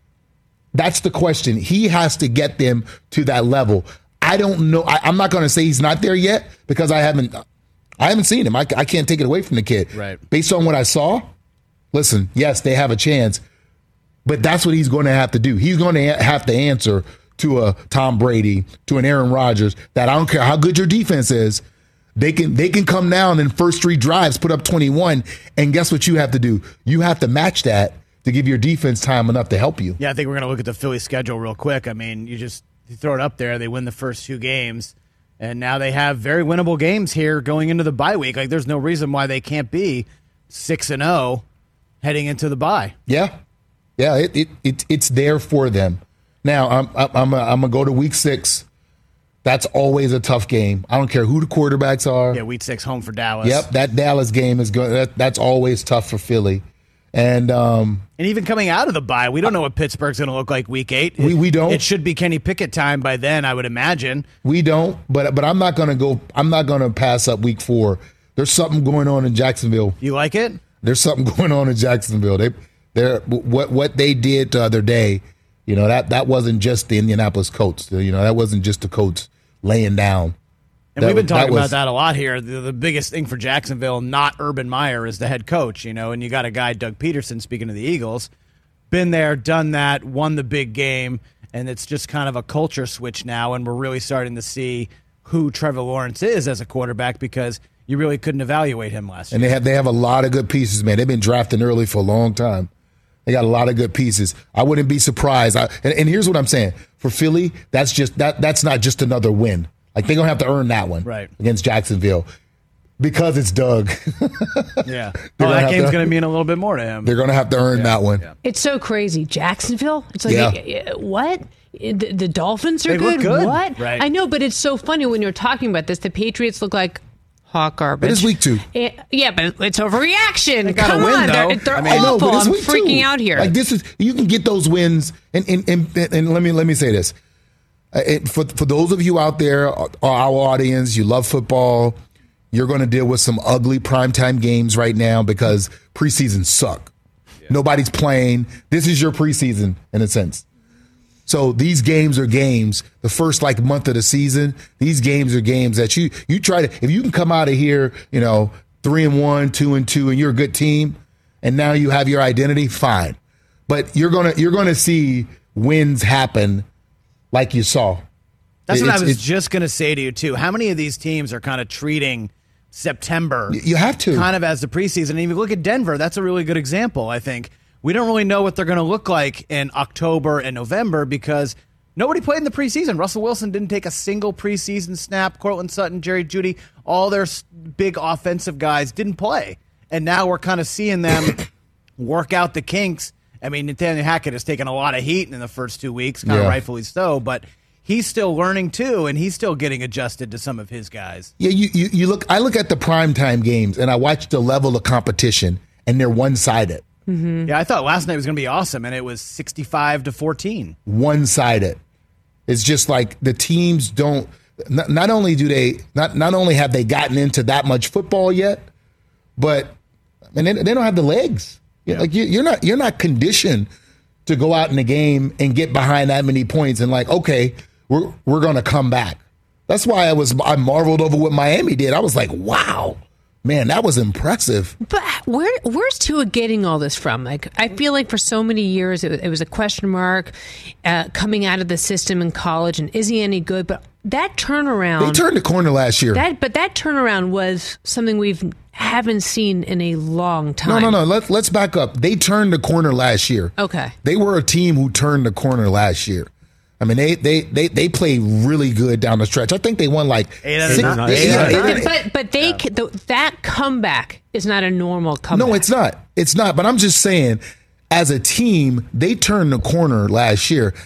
S10: That's the question. He has to get them to that level. I don't know. I, I'm not going to say he's not there yet because I haven't. I haven't seen him. I, I can't take it away from the kid.
S5: Right.
S10: Based on what I saw, listen. Yes, they have a chance, but that's what he's going to have to do. He's going to have to answer to a Tom Brady, to an Aaron Rodgers. That I don't care how good your defense is. They can they can come down in first three drives, put up twenty-one, and guess what you have to do? You have to match that to give your defense time enough to help you.
S5: Yeah, I think we're going to look at the Philly schedule real quick. I mean, you just you throw it up there. They win the first two games, and now they have very winnable games here going into the bye week. Like, there's no reason why they can't be six and zero heading into the bye.
S10: Yeah, yeah, it, it, it it's there for them. Now I'm I'm I'm gonna go to week six. That's always a tough game. I don't care who the quarterbacks are.
S5: Yeah, week six home for Dallas.
S10: Yep, that Dallas game is good. That, that's always tough for Philly. And um,
S5: and even coming out of the bye, we don't know what Pittsburgh's going to look like week eight.
S10: We we don't.
S5: It should be Kenny Pickett time by then, I would imagine.
S10: We don't. But but I'm not going to go. I'm not going to pass up week four. There's something going on in Jacksonville.
S5: You like it?
S10: There's something going on in Jacksonville. They they what what they did the other day. You know that that wasn't just the Indianapolis Colts. You know that wasn't just the Colts laying down.
S5: And
S10: that,
S5: we've been talking
S10: that was,
S5: about that a lot here. The, the biggest thing for Jacksonville, not Urban Meyer, is the head coach, you know, and you got a guy, Doug Peterson, speaking of the Eagles, been there, done that, won the big game, and it's just kind of a culture switch now, and we're really starting to see who Trevor Lawrence is as a quarterback because you really couldn't evaluate him last year.
S10: And they have, they have a lot of good pieces, man. They've been drafting early for a long time. They got a lot of good pieces. I wouldn't be surprised. I, and, and here's what I'm saying. For Philly, that's just that that's not just another win. Like, they're going to have to earn that one
S5: right.
S10: against Jacksonville because it's Doug.
S5: yeah. Oh, that game's going to mean a little bit more to him.
S10: They're going to have to earn
S5: yeah.
S10: that one.
S9: Yeah. It's so crazy. Jacksonville? It's like,
S10: yeah.
S9: what? The, the Dolphins are
S5: they
S9: good?
S5: Look good?
S9: What?
S5: Right.
S9: I know, but it's so funny when you're talking about this. The Patriots look like hot garbage.
S10: But it's week two.
S9: It, yeah, but it's overreaction.
S5: Come
S9: win,
S5: on.
S9: Though. They're, they're
S5: I mean,
S9: awful.
S10: know,
S9: I'm freaking
S10: two.
S9: out here.
S10: Like, this is, you can get those wins. And, and, and, and let me let me say this. It, for for those of you out there, our audience, you love football, you're going to deal with some ugly primetime games right now because preseasons suck. Yeah. Nobody's playing. This is your preseason in a sense. So these games are games, the first like month of the season, these games are games that you you try to, if you can come out of here, you know, three and one, two and two, and you're a good team, and now you have your identity, fine. But you're gonna you're gonna see wins happen. Like you saw.
S5: That's
S10: it's,
S5: what I was
S10: it's,
S5: just going to say to you, too. How many of these teams are kind of treating September
S10: you have to.
S5: kind of as the preseason? And if you look at Denver, that's a really good example, I think. We don't really know what they're going to look like in October and November because nobody played in the preseason. Russell Wilson didn't take a single preseason snap. Cortland Sutton, Jerry Jeudy, all their big offensive guys didn't play. And now we're kind of seeing them work out the kinks. I mean, Nathaniel Hackett has taken a lot of heat in the first two weeks, kind of
S10: yeah.
S5: rightfully so, but he's still learning too, and he's still getting adjusted to some of his guys.
S10: Yeah, you, you, you look. I look at the primetime games, and I watch the level of competition, and they're one-sided.
S9: Mm-hmm.
S5: Yeah, I thought last night was going to be awesome, and it was sixty-five to fourteen.
S10: One-sided. It's just like the teams don't. Not, not only do they not not only have they gotten into that much football yet, but and they, they don't have the legs. Yeah. Like you, you're not you're not conditioned to go out in the game and get behind that many points and like, okay, we're we're gonna come back. That's why I was I marveled over what Miami did. I was like, wow, man, that was impressive.
S9: But where where's Tua getting all this from? Like, I feel like for so many years it, it was a question mark uh, coming out of the system in college, and is he any good? But that turnaround,
S10: they turned the corner last year.
S9: That but that turnaround was something we've haven't seen in a long time.
S10: No, no, no. Let's let's back up. They turned the corner last year.
S9: Okay.
S10: They were a team who turned the corner last year. I mean, they they they, they played really good down the stretch. I think they won like
S5: eight out of nine. Eight
S10: yeah,
S5: out of nine.
S9: But, but but they yeah. the, that comeback is not a normal comeback.
S10: No, it's not. It's not. But I'm just saying, as a team, they turned the corner last year,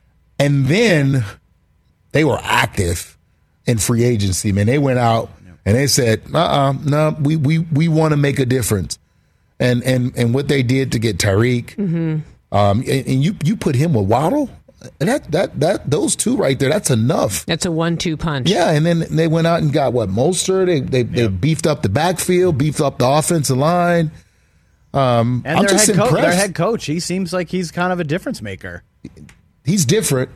S10: and then they were active in free agency. Man, they went out. And they said, uh-uh, no, we we we want to make a difference. And and and what they did to get Tyreek,
S9: mm-hmm.
S10: Um, and, and you you put him with Waddle, and that that that those two right there, that's enough.
S9: That's a one two punch.
S10: Yeah, and then they went out and got what Mostert. They they, yep. they beefed up the backfield, beefed up the offensive line. Um,
S5: and
S10: I'm
S5: their,
S10: just
S5: head co-
S10: impressed.
S5: their head coach, he seems like he's kind of a difference maker.
S10: He's different.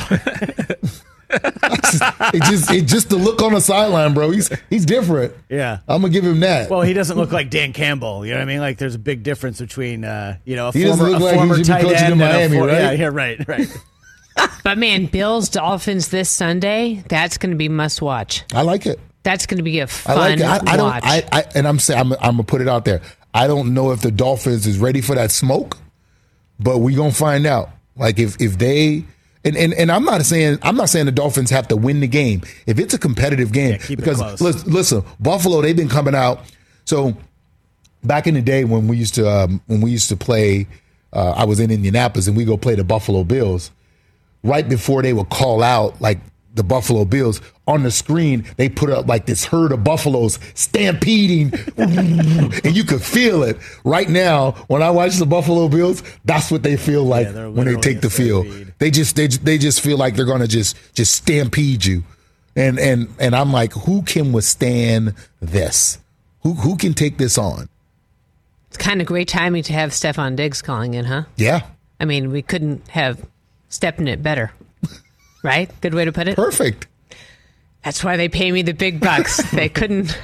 S10: it just it just the look on the sideline, bro. He's he's different.
S5: Yeah,
S10: I'm gonna give him that.
S5: Well, he doesn't look like Dan Campbell. You know what I mean? Like there's a big difference between uh, you know a
S10: he
S5: former,
S10: doesn't look
S5: a
S10: like
S5: former
S10: he should be
S5: tight
S10: coaching
S5: end
S10: in Miami,
S5: for,
S10: right?
S5: Yeah, yeah, right, right.
S9: But man, Bills Dolphins this Sunday. That's going to be must watch.
S10: I like it.
S9: That's going to be a fun
S10: I like it. I, I don't.
S9: watch.
S10: I, I and I'm saying I'm, I'm gonna put it out there. I don't know if the Dolphins is ready for that smoke, but we gonna find out. Like if if they. And, and and I'm not saying I'm not saying the Dolphins have to win the game. If it's a competitive game,
S5: yeah, keep
S10: because
S5: it close.
S10: listen, listen, Buffalo, they've been coming out. So back in the day when we used to um, when we used to play, uh, I was in Indianapolis and we go play the Buffalo Bills. Right before they would call out like the Buffalo Bills on the screen, they put up like this herd of buffaloes stampeding, and you could feel it. Right now, when I watch the Buffalo Bills, that's what they feel like
S5: yeah,
S10: when they take the field. They just they they just feel like they're gonna just just stampede you, and and and I'm like, who can withstand this? Who who can take this on?
S9: It's kind of great timing to have Stephon Diggs calling in, huh?
S10: Yeah.
S9: I mean, we couldn't have stepped in it better. Right? Good way to put it?
S10: Perfect.
S9: That's why they pay me the big bucks. They couldn't.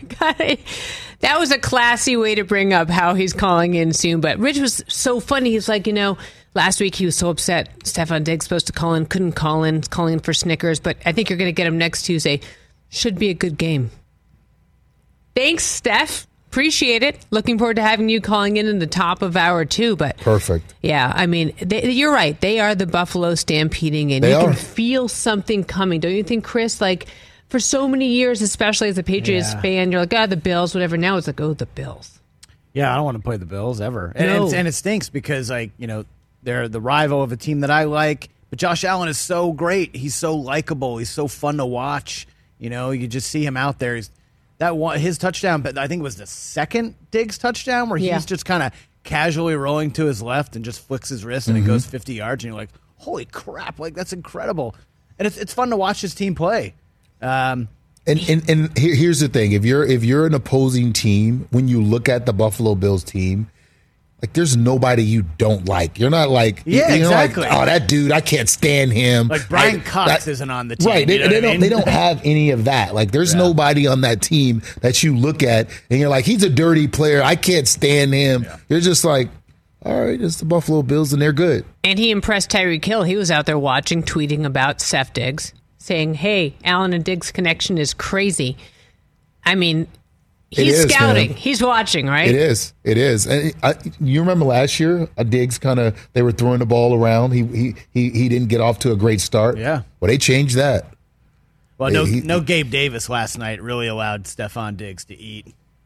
S9: That was a classy way to bring up how he's calling in soon. But Rich was so funny. He's like, you know, last week he was so upset. Stephon Diggs supposed to call in, couldn't call in, calling in for Snickers. But I think you're going to get him next Tuesday. Should be a good game. Thanks, Steph. Appreciate it. Looking forward to having you calling in in the top of hour two. But
S10: perfect.
S9: Yeah, I mean, they, you're right. They are the Buffalo stampeding, and
S10: they
S9: you
S10: are.
S9: can feel something coming. Don't you think, Chris? Like for so many years, especially as a Patriots
S5: yeah.
S9: fan, you're like, oh, the Bills, whatever. Now it's like, oh, the Bills.
S5: Yeah, I don't want to play the Bills ever, and,
S9: No.
S5: and, and it stinks because like you know they're the rival of a team that I like. But Josh Allen is so great. He's so likable. He's so fun to watch. You know, you just see him out there. He's that one his touchdown, but I think it was the second Diggs touchdown where
S9: Yeah.
S5: he's just kind of casually rolling to his left and just flicks his wrist and
S10: Mm-hmm.
S5: it goes fifty yards, and you're like, holy crap! Like that's incredible, and it's it's fun to watch his team play. Um,
S10: And and and here, here's the thing: if you're if you're an opposing team, when you look at the Buffalo Bills team, like there's nobody you don't like. You're not like
S5: Yeah,
S10: you're
S5: exactly.
S10: Like, oh, that dude, I can't stand him.
S5: Like Brian
S10: I-
S5: Cox
S10: that-
S5: isn't on the team,
S10: right? They,
S5: you know
S10: they
S5: what I
S10: don't
S5: mean?
S10: they don't have any of that. Like there's
S5: Yeah.
S10: nobody on that team that you look at and you're like, he's a dirty player. I can't stand him.
S5: Yeah.
S10: You're just like, all right, it's the Buffalo Bills and they're good.
S9: And he impressed Tyreek Hill. He was out there watching, tweeting about Steph Diggs, saying, hey, Allen and Diggs connection is crazy. I mean,
S10: It
S9: he's
S10: is,
S9: scouting.
S10: man.
S9: He's watching, right?
S10: It is. It is. And I, you remember last year, a Diggs kind of they were throwing the ball around. He he he he didn't get off to a great start.
S5: Yeah.
S10: Well, they changed that.
S5: well, no,
S10: He-
S5: no Gabe Davis last night really allowed Stephon Diggs to eat.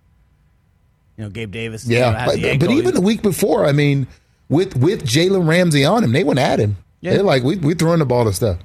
S5: You know, Gabe Davis. you know,
S10: Yeah,
S5: had
S10: but,
S5: the
S10: but
S5: ankle.
S10: even the week before, I mean, with with Jalen Ramsey on him, they went at him.
S5: Yeah.
S10: They're like, we we throwing the ball to Steph.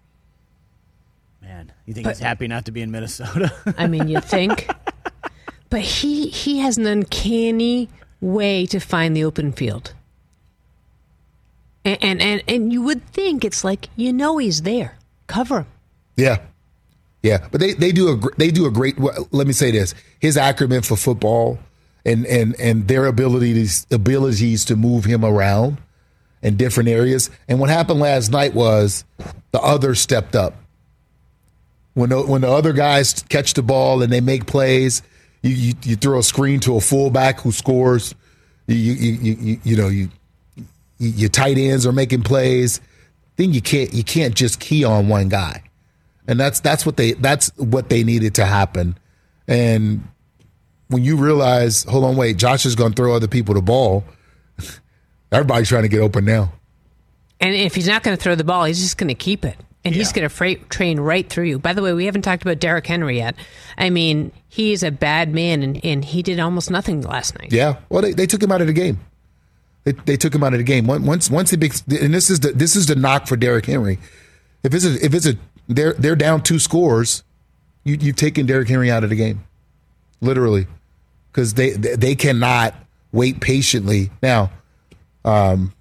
S5: Man, you think he's happy not to be in Minnesota?
S9: I mean, you think. But he he has an uncanny way to find the open field. And, and and and you would think it's like, you know, he's there. Cover him.
S10: Yeah, yeah, but they, they do a gr- they do a great. well, Let me say this: his acumen for football and and and their abilities abilities to move him around in different areas. And what happened last night was the others stepped up. When the, when the other guys catch the ball and they make plays, you you, you throw a screen to a fullback who scores. You you you you, you know you, you your tight ends are making plays. Then you can't you can't just key on one guy, and that's that's what they that's what they needed to happen. And when you realize, hold on, wait, Josh is going to throw other people the ball. Everybody's trying to get open now.
S9: And if he's not going to throw the ball, he's just going to keep it. And he's
S5: Yeah.
S9: going to freight train right through you. By the way, we haven't talked about Derrick Henry yet. I mean, he's a bad man, and, and he did almost nothing last night.
S10: Yeah, well, they, they took him out of the game. They, they took him out of the game once. Once it be, and this is the this is the knock for Derrick Henry. If it's a, if it's a they're they're down two scores, you you've taken Derrick Henry out of the game, literally, because they they cannot wait patiently. Now, um,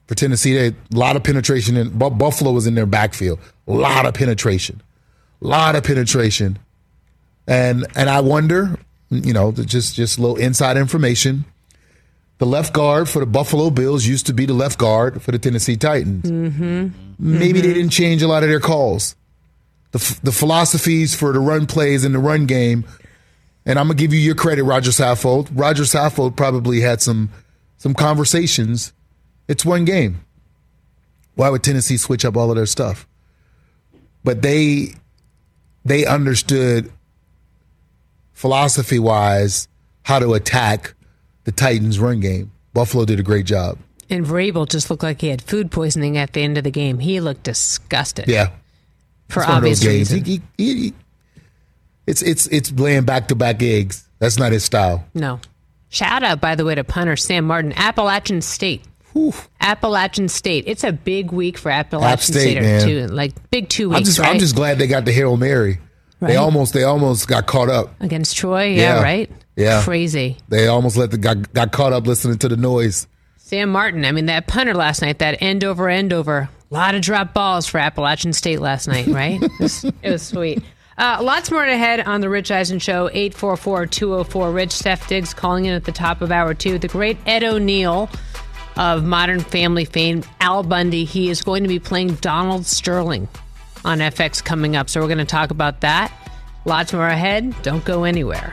S10: for Tennessee. They, a lot of penetration. In, Buffalo was in their backfield. A lot of penetration. A lot of penetration. And and I wonder, you know, just, just a little inside information. The left guard for the Buffalo Bills used to be the left guard for the Tennessee Titans.
S9: Mm-hmm.
S10: Maybe
S9: mm-hmm.
S10: they didn't change a lot of their calls. The, the philosophies for the run plays and the run game. And I'm going to give you your credit, Roger Saffold. Roger Saffold probably had some some conversations. It's one game. Why would Tennessee switch up all of their stuff? But they they understood philosophy-wise how to attack the Titans' run game. Buffalo did a great job.
S9: And Vrabel just looked like he had food poisoning at the end of the game. He looked disgusted.
S10: Yeah.
S9: For
S10: it's
S9: obvious reasons.
S10: He, he, he, it's it's it's laying back-to-back eggs. That's not his style.
S9: No. Shout out, by the way, to punter Sam Martin, Appalachian State. Whew. Appalachian State. It's a big week for Appalachian
S10: App State,
S9: State.
S10: man.
S9: Too, like big two weeks.
S10: I'm just
S9: right?
S10: I'm just glad they got the Hail Mary.
S9: Right.
S10: They almost they almost got caught up
S9: against Troy. Yeah,
S10: yeah.
S9: right.
S10: Yeah,
S9: crazy.
S10: They almost let the got got caught up listening to the noise.
S9: Sam Martin. I mean, that punter last night, that end over end over. A lot of drop balls for Appalachian State last night, right? it, was, it was sweet. Uh, lots more ahead on the Rich Eisen Show. eight four four, two oh four, Rich. Steph Diggs calling in at the top of hour two. The great Ed O'Neill of Modern Family fame, Al Bundy. He is going to be playing Donald Sterling on F X coming up. So we're going to talk about that. Lots more ahead. Don't go anywhere.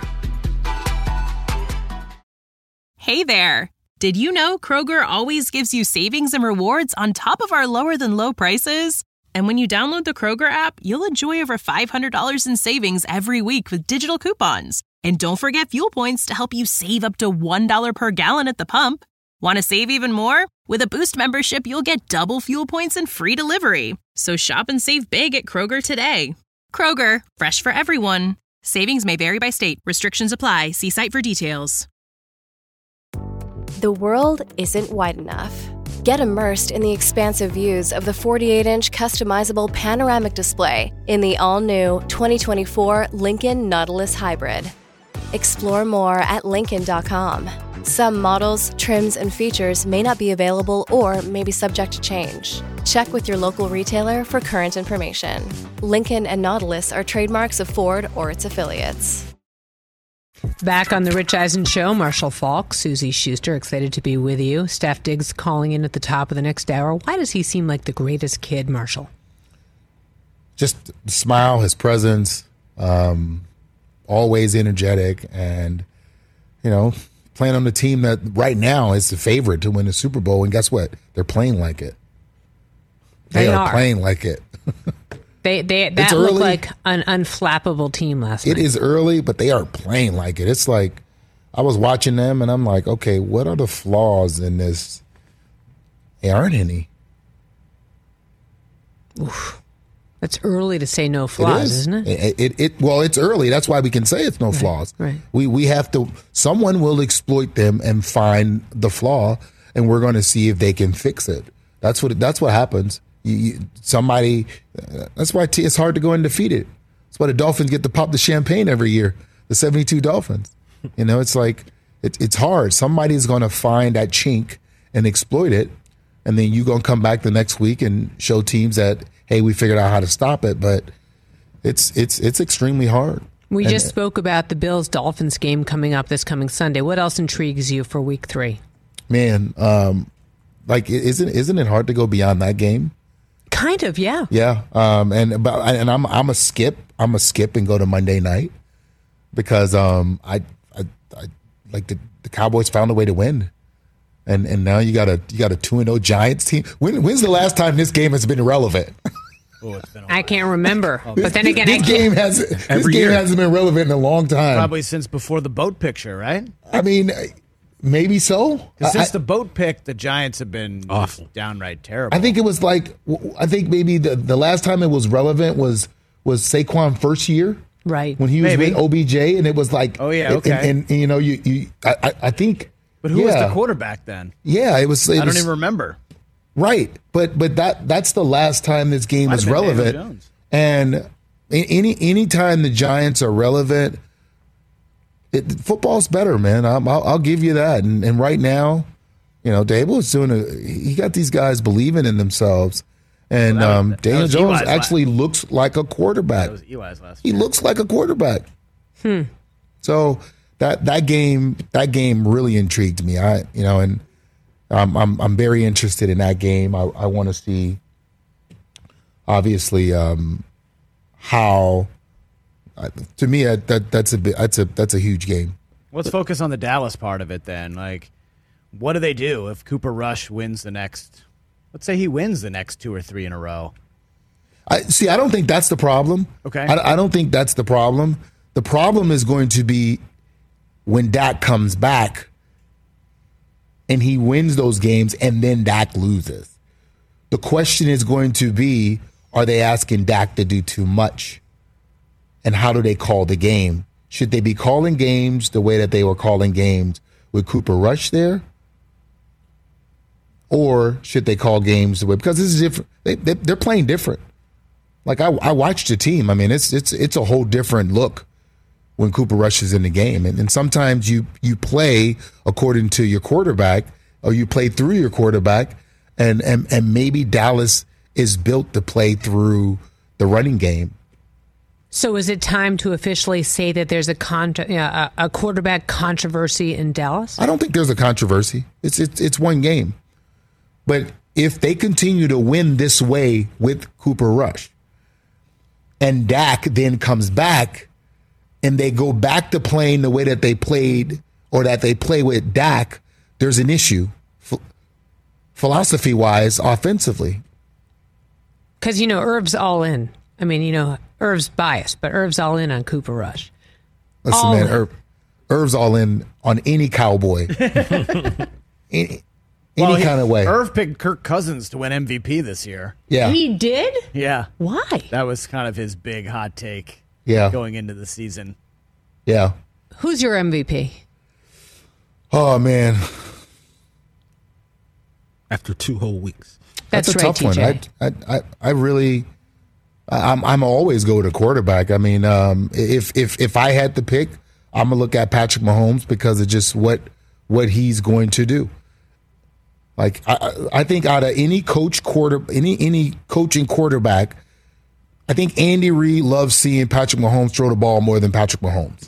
S14: Hey there. Did you know Kroger always gives you savings and rewards on top of our lower than low prices? And when you download the Kroger app, you'll enjoy over five hundred dollars in savings every week with digital coupons. And don't forget fuel points to help you save up to one dollar per gallon at the pump. Want to save even more? With a Boost membership, you'll get double fuel points and free delivery. So shop and save big at Kroger today. Kroger, fresh for everyone. Savings may vary by state. Restrictions apply. See site for details.
S15: The world isn't wide enough. Get immersed in the expansive views of the forty-eight inch customizable panoramic display in the all-new twenty twenty-four Lincoln Nautilus Hybrid. Explore more at Lincoln dot com. Some models, trims, and features may not be available or may be subject to change. Check with your local retailer for current information. Lincoln and Nautilus are trademarks of Ford or its affiliates.
S9: Back on the Rich Eisen Show, Marshall Falk, Susie Schuster, excited to be with you. Steph Diggs calling in at the top of the next hour. Why does he seem like the greatest kid, Marshall?
S10: Just the smile, his presence, um, always energetic, and, you know, playing on the team that right now is the favorite to win the Super Bowl. And guess what? They're playing like it. They,
S9: they
S10: are,
S9: are
S10: playing like it.
S9: They they that looked like an unflappable team last
S10: it
S9: night.
S10: It is early, but they are playing like it. It's like I was watching them, and I'm like, okay, what are the flaws in this? There aren't any.
S9: Oof. It's early to say no flaws,
S10: it is.
S9: isn't it?
S10: It, it? it well, it's early. That's why we can say it's no
S9: right,
S10: flaws.
S9: Right.
S10: We we have to. Someone will exploit them and find the flaw, and we're going to see if they can fix it. That's what. That's what happens. You, you, somebody. Uh, that's why t- it's hard to go undefeated. That's why the Dolphins get to pop the champagne every year. The seventy-two Dolphins. You know, it's like it, it's hard. Somebody's going to find that chink and exploit it, and then you're going to come back the next week and show teams that, hey, we figured out how to stop it. But it's it's it's extremely hard.
S9: We
S10: and,
S9: just spoke about the Bills-Dolphins game coming up this coming Sunday. What else intrigues you for Week Three?
S10: Man, um, like isn't isn't it hard to go beyond that game?
S9: Kind of, yeah.
S10: Yeah, um, and but and I'm I'm a skip. I'm a skip and go to Monday night because um, I, I, I like the, the Cowboys found a way to win, and and now you got a you got a two and zero Giants team. When when's the last time this game has been relevant?
S5: Oh, it's been
S9: I can't remember, but then again,
S10: this
S9: I
S10: game
S9: can't.
S10: has this game hasn't been relevant in a long time.
S5: Probably since before the boat picture, right?
S10: I mean. Maybe so.
S5: Since
S10: I,
S5: the boat pick, the Giants have been awful, downright terrible.
S10: I think it was like I think maybe the, the last time it was relevant was was Saquon first year,
S9: right?
S10: When he was
S5: maybe.
S10: with O B J, and it was like,
S5: oh yeah, okay.
S10: And, and, and you know, you, you I, I think.
S5: But who
S10: yeah.
S5: was the quarterback then?
S10: Yeah, it was. It
S5: I don't
S10: was,
S5: even remember.
S10: Right, but but that that's the last time this game
S5: Might
S10: was
S5: have been Daniel
S10: relevant,
S5: Jones.
S10: and any any time the Giants are relevant. It, football's better, man. I'll, I'll, I'll give you that. And, and right now, You know, Dable is doing a. He got these guys believing in themselves, and
S5: well,
S10: um,
S5: was,
S10: Daniel Jones
S5: Eli's
S10: actually
S5: last.
S10: looks like a quarterback.
S5: That was Eli's last
S10: he
S5: year.
S10: looks like a quarterback.
S9: Hmm.
S10: So that that game that game really intrigued me. I you know, and I'm I'm I'm very interested in that game. I, I want to see, obviously, um, how. Uh, to me, that, that that's a bit, that's a that's a huge game.
S5: Let's focus on the Dallas part of it then. Like, what do they do if Cooper Rush wins the next? Let's say he wins the next two or three in a row.
S10: I see. I don't think that's the problem.
S5: Okay.
S10: I, I don't think that's the problem. The problem is going to be when Dak comes back and he wins those games and then Dak loses. The question is going to be, are they asking Dak to do too much? And how do they call the game? Should they be calling games the way that they were calling games with Cooper Rush there? Or should they call games the way, because this is different. They, they, they're playing different. Like I, I watched the team. I mean, it's it's it's a whole different look when Cooper Rush is in the game. And, and sometimes you you play according to your quarterback, or you play through your quarterback, and and, and maybe Dallas is built to play through the running game.
S9: So is it time to officially say that there's a con- uh, a quarterback controversy in Dallas?
S10: I don't think there's a controversy. It's it's it's one game. But if they continue to win this way with Cooper Rush, and Dak then comes back, and they go back to playing the way that they played, or that they play with Dak, there's an issue, ph- philosophy-wise, offensively.
S9: Because, you know, Irv's all in. I mean, you know, Irv's biased, but Irv's all in on Cooper Rush.
S10: Listen,
S9: all
S10: man,
S9: in.
S10: Irv, Irv's all in on any Cowboy. any
S5: Well,
S10: any
S5: he-
S10: kind of way.
S5: Irv picked Kirk Cousins to win M V P this year.
S10: Yeah.
S9: He did?
S5: Yeah.
S9: Why?
S5: That was kind of his big hot take.
S10: Yeah.
S5: Going into the season.
S10: Yeah.
S9: Who's your M V P?
S10: Oh, man.
S11: After two whole weeks.
S9: That's,
S10: That's a
S9: right,
S10: tough
S9: T J.
S10: one. I, I, I really, I'm, I'm always go to quarterback. I mean, um, if if if I had to pick, I'm gonna look at Patrick Mahomes because of just what what he's going to do. Like I, I think out of any coach quarter, any any coaching quarterback, I think Andy Reid loves seeing Patrick Mahomes throw the ball more than Patrick Mahomes.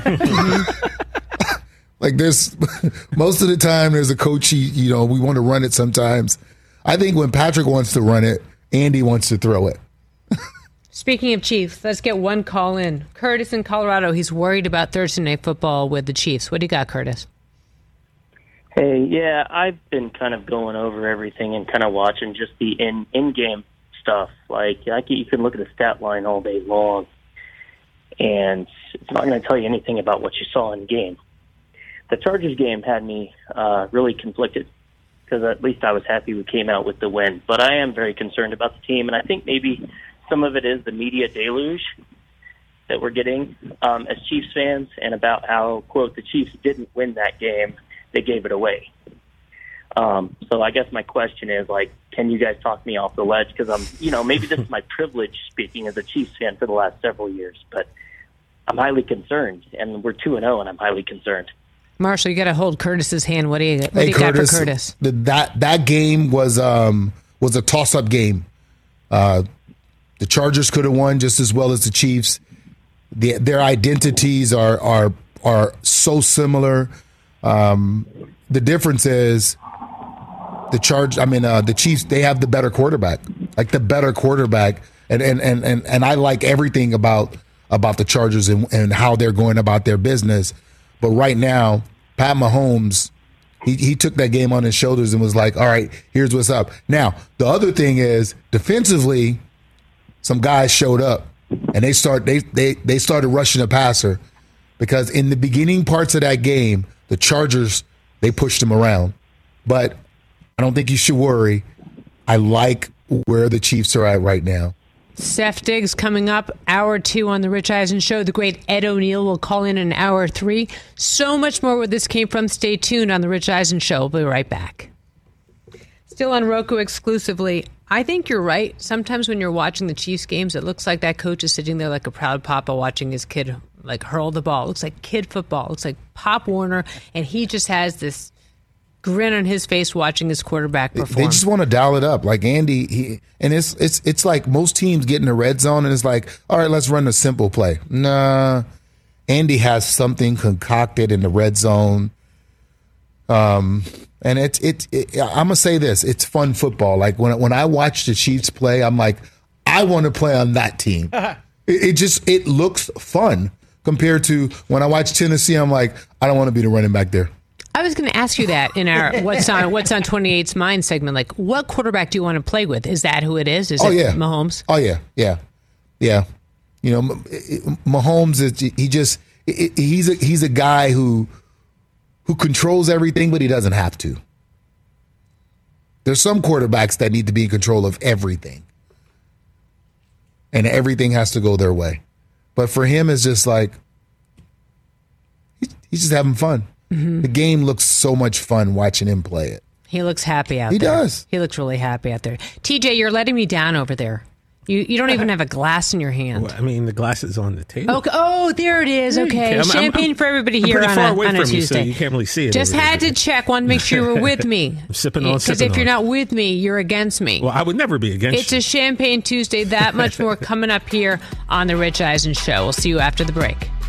S10: Like there's most of the time there's a coach, he, you know, we want to run it sometimes. I think when Patrick wants to run it, Andy wants to throw it.
S9: Speaking of Chiefs, let's get one call in. Curtis in Colorado, he's worried about Thursday Night Football with the Chiefs. What do you got, Curtis?
S16: Hey, yeah, I've been kind of going over everything and kind of watching just the in in game stuff. Like, I can, you can look at the stat line all day long, and it's not going to tell you anything about what you saw in game. The Chargers game had me uh, really conflicted because at least I was happy we came out with the win. But I am very concerned about the team, and I think maybe some of it is the media deluge that we're getting um, as Chiefs fans, and about how, quote, the Chiefs didn't win that game. They gave it away. Um, so I guess my question is, like, can you guys talk me off the ledge? Because I'm, you know, maybe this is my privilege speaking as a Chiefs fan for the last several years, but I'm highly concerned, and we're two and zero, and I'm highly concerned.
S9: Marshall, you got to hold Curtis's hand. What do you, what
S10: Hey,
S9: do you
S10: Curtis,
S9: got for Curtis?
S10: the- that that game was um was a toss up game. Uh, the Chargers could have won just as well as the Chiefs. The, their identities are are are so similar. Um, the difference is the charge. I mean, uh, the Chiefs, they have the better quarterback, like the better quarterback, and and and and, and I like everything about about the Chargers and, and how they're going about their business. But right now, Pat Mahomes, he he took that game on his shoulders and was like, "All right, here's what's up." Now, the other thing is defensively, some guys showed up and they start they they they started rushing the passer because in the beginning parts of that game, the Chargers, they pushed him around. But I don't think you should worry. I like where the Chiefs are at right now.
S9: Steph Diggs coming up, hour two on the Rich Eisen Show. The great Ed O'Neill will call in in hour three. So much more where this came from. Stay tuned on the Rich Eisen Show. We'll be right back. Still on Roku exclusively. I think you're right. Sometimes when you're watching the Chiefs games, it looks like that coach is sitting there like a proud papa watching his kid like hurl the ball. It looks like kid football. It looks like Pop Warner, and he just has this grin on his face watching his quarterback perform.
S10: They just want to dial it up. Like Andy, he, and it's it's it's like most teams get in the red zone and it's like, all right, let's run a simple play. Nah, Andy has something concocted in the red zone. Um, and it's it, it. I'm gonna say this: it's fun football. Like when when I watch the Chiefs play, I'm like, I want to play on that team. it, it just it looks fun compared to when I watch Tennessee. I'm like, I don't want to be the running back there.
S9: I was going to ask you that in our what's on what's on twenty-eight's mind segment. Like, what quarterback do you want to play with? Is that who it is? Is
S10: oh,
S9: it
S10: yeah.
S9: Mahomes?
S10: Oh yeah, yeah, yeah. You know, Mahomes is he just he's a he's a guy who who controls everything, but he doesn't have to. There's some quarterbacks that need to be in control of everything, and everything has to go their way. But for him, it's just like he's just having fun. Mm-hmm. The game looks so much fun watching him play it.
S9: He looks happy out
S10: he
S9: there.
S10: He does.
S9: He looks really happy out there. T J, you're letting me down over there. You you don't even have a glass in your hand.
S11: Well, I mean, the glass is on the table.
S9: Okay. Oh, there it is. Okay.
S11: I'm,
S9: Champagne
S11: I'm,
S9: for everybody
S11: I'm
S9: here
S11: pretty
S9: on
S11: far
S9: a,
S11: away
S9: on a
S11: from
S9: Tuesday.
S11: You, so you can't really see it.
S9: Just had to check. Wanted to make sure you were with me.
S11: I'm sipping on,
S9: Because
S11: sipping
S9: if you're
S11: on.
S9: not with me, you're against me.
S11: Well, I would never be against
S9: It's
S11: you.
S9: a Champagne Tuesday. That much more coming up here on The Rich Eisen Show. We'll see you after the break.